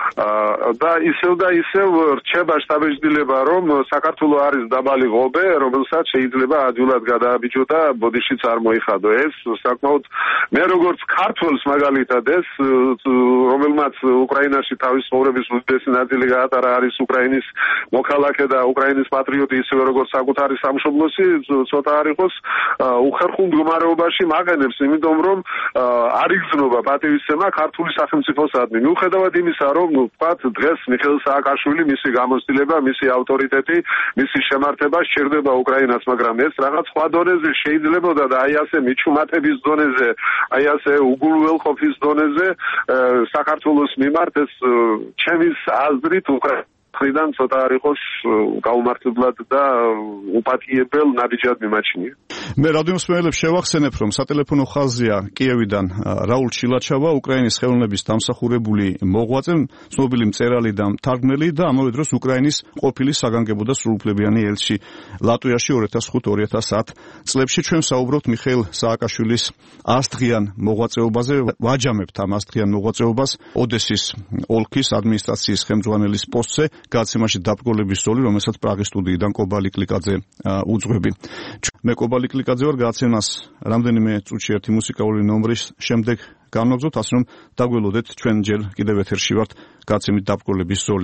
და ისევ და ისევ რჩება შტაბეჭდილება, რომ საქართველო არის დაბალი ღობე, რომელსაც შეიძლება ადვილად გადააბიჯო და ბოდიშიც არ მოიხადო. ეს საკმაოდ მე როგორც ქართველს მაგალითად ეს რომელმაც უკრაინაში თავის ცხოვრების უდიდესი ნაწილი გაატარა არის უკრაინის მოქალაქე და უკრაინის პატრიოტი, ისევე როგორც საკუთარი სამშობლოსი, ცოტა არ იყოს უხერხულ მდგომარეობაში მაყენებს, იმიტომ რომ არ იგრძნობა პატივისცემა ქართული სახელმწიფოსადმი. მიუხედავად იმისა, რომ ვთქვათ დღეს მიხეილ სააკაშვილი, მისი გამოცდილება, მისი ავტორიტეტი, მისი შემართება სჭირდება უკრაინას, მაგრამ ეს რაღაც სხვა დონეზე შეიძლებოდა და აი ასე მიჩუმატების დონეზე, აი ასე უგულველყოფის დონეზე საქართველოს მიმართ ეს ჩემის აზრით უკრაინიდან ცოტა არ იყოს გაუმართლებლად და უპატიებელ ნაბიჯად მიმაჩნია. მე რადიო მსმენელებს შევახსენებ, რომ სატელეფონო ხაზია კიევიდან რაულ ჩილაჩავა, უკრაინის ხელოვნების დამსახურებული მოღვაწე, ცნობილი მწერალი და მთარგმნელი და ამავე დროს უკრაინის ყოფილი საგანგებო და სრულუფლებიანი ელჩი ლატვიაში ორი ათას ხუთი ორი ათას ათ წლებში. ჩვენ საუბრობთ მიხეილ სააკაშვილის ასდღიან მოღვაწეობაზე, ვაჯამებთ ამ ასდღიან მოღვაწეობას ოდესის ოლქის ადმინისტრაციის ხელმძღვანელის პოსტზე, გადაცემაში დაბრკოლების ზოლი, რომელსაც პრაღის სტუდიიდან კობალი კლიკაძე უძღვები. მე კობალი კლიკაძე ვარ, გადაცემას რამდენიმე წუთში ერთი მუსიკალური ნომრის შემდეგ განვაგზავნოთ, ასე რომ დაგველოდეთ, ჩვენ ჯერ კიდევ ეთერში ვართ გადაცემით დაბრკოლების ზოლი.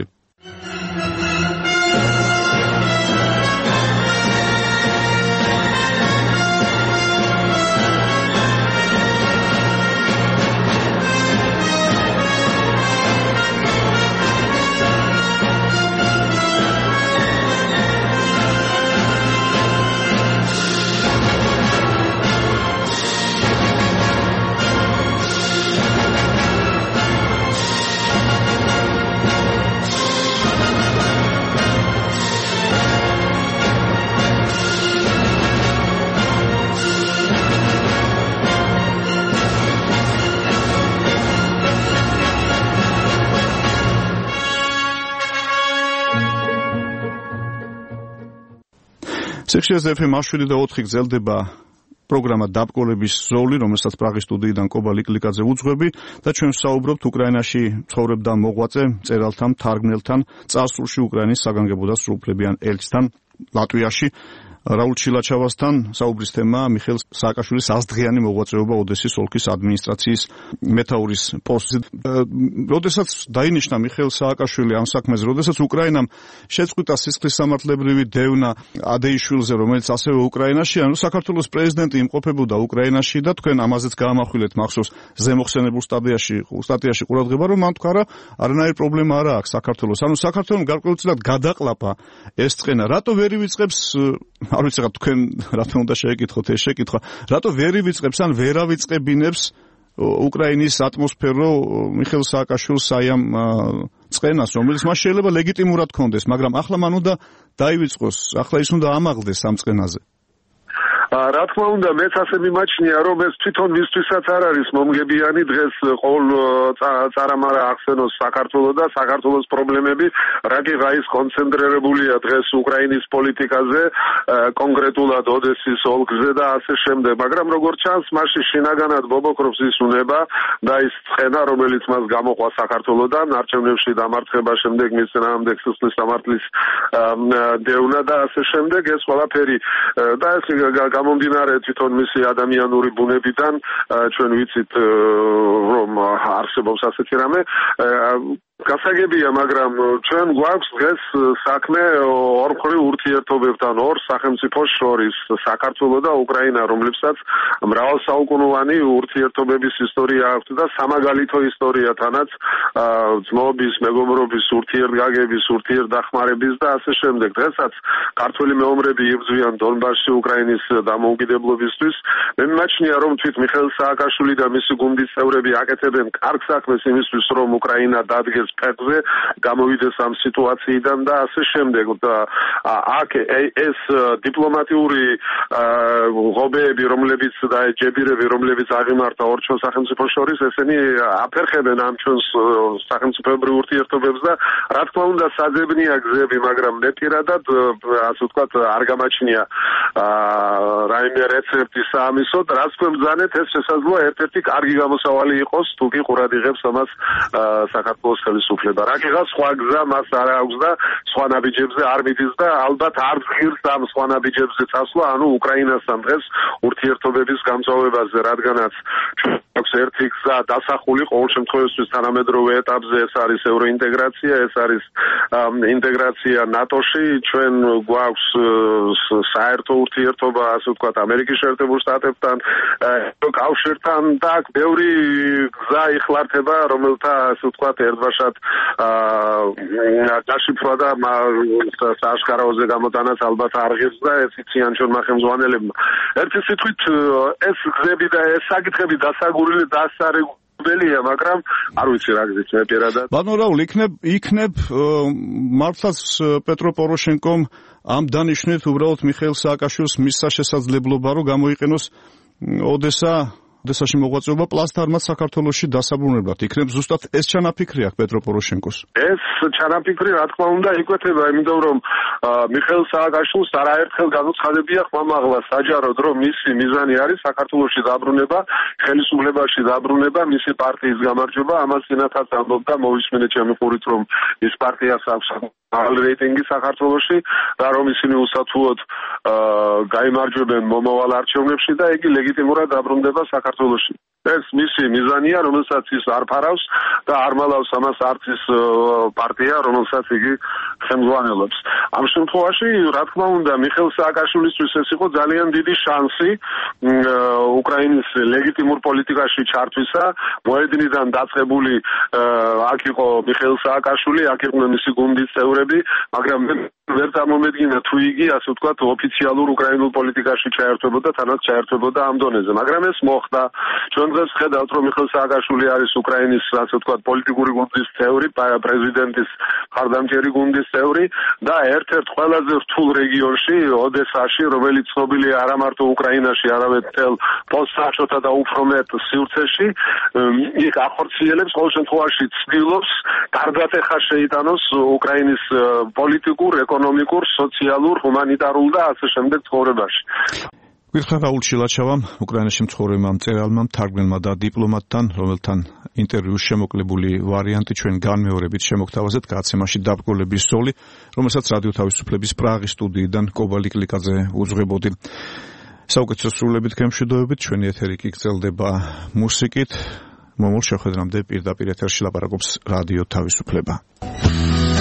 სექციაზე ეფ ემ შვიდი და ოთხი გრძელდება პროგრამა დაბრკოლების ზოლი, რომელსაც პრაღის სტუდიიდან კობალი კლიკაძე უძღვები და ჩვენ ვსაუბრობთ უკრაინაში ცხოვრებ და მოღვაწე მწერალთან, მთარგმნელთან, წარსულში უკრაინის საგანგებო და სრულუფლებიან ელჩთან ლატვიაში რაულ ჩილაჩავასთან. საუბრის თემა მიხეილ სააკაშვილის ასდღიანი მოღვაწეობა ოდესის ოლქის ადმინისტრაციის მეთაურის პოსტზე. როდესაც დაინიშნა მიხეილ სააკაშვილი ამ საქმეზე, როდესაც უკრაინამ შეწყვიტა სისხლისამართლებრივი დევნა ადეიშვილზე, რომელიც ასევე უკრაინაში, ანუ საქართველოს პრეზიდენტი იმყოფებოდა უკრაინაში და თქვენ ამაზეც გაამახვილეთ მახსოვს ზემოხსენებულ სტატიაში, სტატიაში ყურადღება, რომ მან თქვა, არანაირი პრობლემა არ აქვს საქართველოს. ანუ საქართველოს გარკვეულწილად გადაყლაპა ეს წყენა. რატო ვერ ივიწყებს არ ვიცი რა თქვენ რა თქმა უნდა შეეკითხოთ ეს შეკითხვა, რატო ვერ ივიწყებს ან ვერ ავიწყებინებს უკრაინის ატმოსფერო მიხეილ სააკაშვილს აი ამ წყენას, რომელიც მას შეიძლება ლეგიტიმურად ქონდეს, მაგრამ ახლა მან უნდა დაივიწყოს, ახლა ის უნდა ამაღლდეს ამ წყენაზე. რა თქმა უნდა, მეც ასე მიმაჩნია, რომ ეს თვითონ მისთვისაც არ არის მომგებიანი დღეს ყოველ წარამარა ახსენოს საქართველოს და საქართველოს პრობლემები, რაკიღა ის კონცენტრირებულია დღეს უკრაინის პოლიტიკაზე, კონკრეტულად ოდესის ოლქზე და ასე შემდეგ. მაგრამ როგორც ჩანს, მასში შინაგანად ბობოქრობს ის უნება და ის წყენა, რომელიც მას გამოყვა საქართველოსთან, არჩევნებში დამარცხება, შემდეგ მის წინააღმდეგ სისხლისამართლის დევნა და ასე შემდეგ, ეს ყველაფერი და ეს გამომდინარე თვითონ მისი ადამიანური ბუნებიდან ჩვენ ვიცით რომ არსებობს ასეთი რამე. გასაგებია, მაგრამ ჩვენ გვაქვს დღეს საქმე ორმხრივ ურთიერთობებთან ორ სახელმწიფოს შორის, საქართველო და უკრაინა, რომლებსაც მრავალსაუკუნოვანი ურთიერთობების ისტორია აქვს და სამაგალითო ისტორიათანაც ძმობის, მეგობრობის, ურთიერთგაგების, ურთიერთდახმარების და ასე შემდეგ. დღესაც ქართველი მეომრები იბრძვიან დონბასში უკრაინის დამოუკიდებლობისთვის. მე მიმაჩნია, რომ თვით მიხეილ სააკაშვილი და მისი გუნდის წევრები აკეთებენ კარგ საქმეს იმისთვის, რომ უკრაინა დადგეს ფეხზე, გამოვიდეს ამ სიტუაციიდან და ასე შემდეგ. და აქ ეს დიპლომატიური ღობეები, რომლებიც და ჯებირები, რომლებიც აღიმართა ორ ჩვენ სახელმწიფოს შორის, ესენი აფერხებენ ამ ჩვენს სახელმწიფოებრივ ურთიერთობებს და რა თქმა უნდა საძებნია გზები, მაგრამ მე პირადად ასე ვთქვათ არ გამაჩნია რაიმე რეცეპტი საამისოდ, რაც გვემბრძანეთ, ეს შესაძლოა ერთ-ერთი კარგი გამოსავალი იყოს, თუ კი ყურად იღებს ამას საქართველოს ხელისუფლება. რა კი გას სხვა გზა მას არ აქვს და სხვა ნაბიჯებზე არ მიდის და ალბათ არ ღირს ამ სხვა ნაბიჯებზე წასვლა, ანუ უკრაინასთან დღეს ურთიერთობების გამწვავებაზე, რადგანაც აქვს ერთი გზა დასახული ყოველ შემთხვევაში თანამედროვე ეტაპზე, ეს არის ევროინტეგრაცია, ეს არის ინტეგრაცია ნატოში, ჩვენ გვაქვს საერთო ურთიერთობა, ასე ვთქვათ, ამერიკის შეერთებულ შტატებთან, კავშირთან და აქ ბევრი გზა იხლართება, რომელთა ასე ვთქვათ, ერთბაშად დაშიფრვა და სააშკარაოზე გამოტანაც ალბათ არ ღირს და ეს იციან ჩვენმა ხელმძღვანელებმა. ერთი სიტყვით, ეს გზები და ეს საკითხები დასაგურილი დასარეგულირებელია, მაგრამ არ ვიცი რა გზით მე პირადად. ბატონო რაულ, იქნებ იქნებ მართლაც პეტრო პოროშენკომ ამ დანიშნით უბრალოდ მიხეილ სააკაშვილს მისცა შესაძლებლობა, რომ გამოიყენოს ოდესა ოდესაში მოღვაწეობა პლასტარმად საქართველოში დასაბრუნებლად. იქნებ ზუსტად ეს ჩანაფიქრი აქვს პეტრო პოროშენკოს? ეს ჩანაფიქრი რა თქმა უნდა იკვეთება, იმიტომ რომ მიხეილ სააკაშვილს არაერთხელ განუცხადებია ხმამაღლა საჯაროდ, რომ მისი მიზანი არის საქართველოში დაბრუნება, ხელისუფლებაში დაბრუნება, მისი პარტიის გამარჯვება. ამას წინათაც ამბობდა, მოვისმინეთ ჩემი ყურით, რომ ის პარტიას აქვს მაღალი რეიტინგი საქართველოში და რომ ისინი უსათუოდ გაიმარჯვებენ მომავალ არჩევნებში და იგი ლეგიტიმურად დაბრუნდება საქართველოში. ეს მისი მიზანია, რომელსაც ის არ ფარავს და არ მალავს ამას არც ის პარტია, რომელსაც იგი ხელმძღვანელობს. ამ შემთხვევაში, რა თქმა უნდა, მიხეილ სააკაშვილისთვის ეს იყო ძალიან დიდი შანსი უკრაინის ლეგიტიმურ პოლიტიკაში ჩართვისა. მოედნიდან დაწყებული აქ იყო მიხეილ სააკაშვილი, აქ იყვნენ მისი გუნდის წევრები, მაგრამ ვერ წარმომედგინა თუ იგი, ასე ვთქვათ, ოფიციალურ უკრაინულ პოლიტიკაში ჩაერთვებოდა, თანაც ჩაერთვებოდა ამ დონეზე. მაგრამ ეს მოხდა. ჩვენ დღეს ხედავთ, რომ მიხეილ სააკაშვილი არის უკრაინის, ასე ვთქვათ, პოლიტიკური გუნდის წევრი, პრეზიდენტის მხარდამჭერი გუნდის წევრი და ერთ-ერთ ყველაზე რთულ რეგიონში, ოდესაში, რომელიც ცნობილია არა მარტო უკრაინაში, არამედ მთელ პოსტსაჩოთა და უფრო მეტ სივრცეში, იქ ახორციელებს, ყოველ შემთხვევაში ცდილობს გარდატეხა შეიტანოს უკრაინის პოლიტიკურ, ეკონომიკურ, სოციალურ, ჰუმანიტარულ და ასე შემდეგ ცხოვრებაში. გითხრა რაულ ჩილაჩავამ, უკრაინაში მცხოვრებმა მწერალმა, მთარგმნელმა და დიპლომატთან, რომელთან ინტერვიუს შემოკლებული ვარიანტი ჩვენ განმეორებით შემოგთავაზეთ გადაცემაში დაბრკოლების ზოლი, რომელსაც რადიო თავისუფლების პრაღის სტუდიიდან კობალი კლიკაძე უძღვებოდი. საუკეთესო სრულებით გემშვიდობებით, ჩვენი ეთერი კი გრძელდება მუსიკით. მომავალ შეხვედრამდე პირდაპირ ეთერში ლაპარაკობს რადიო თავისუფლება.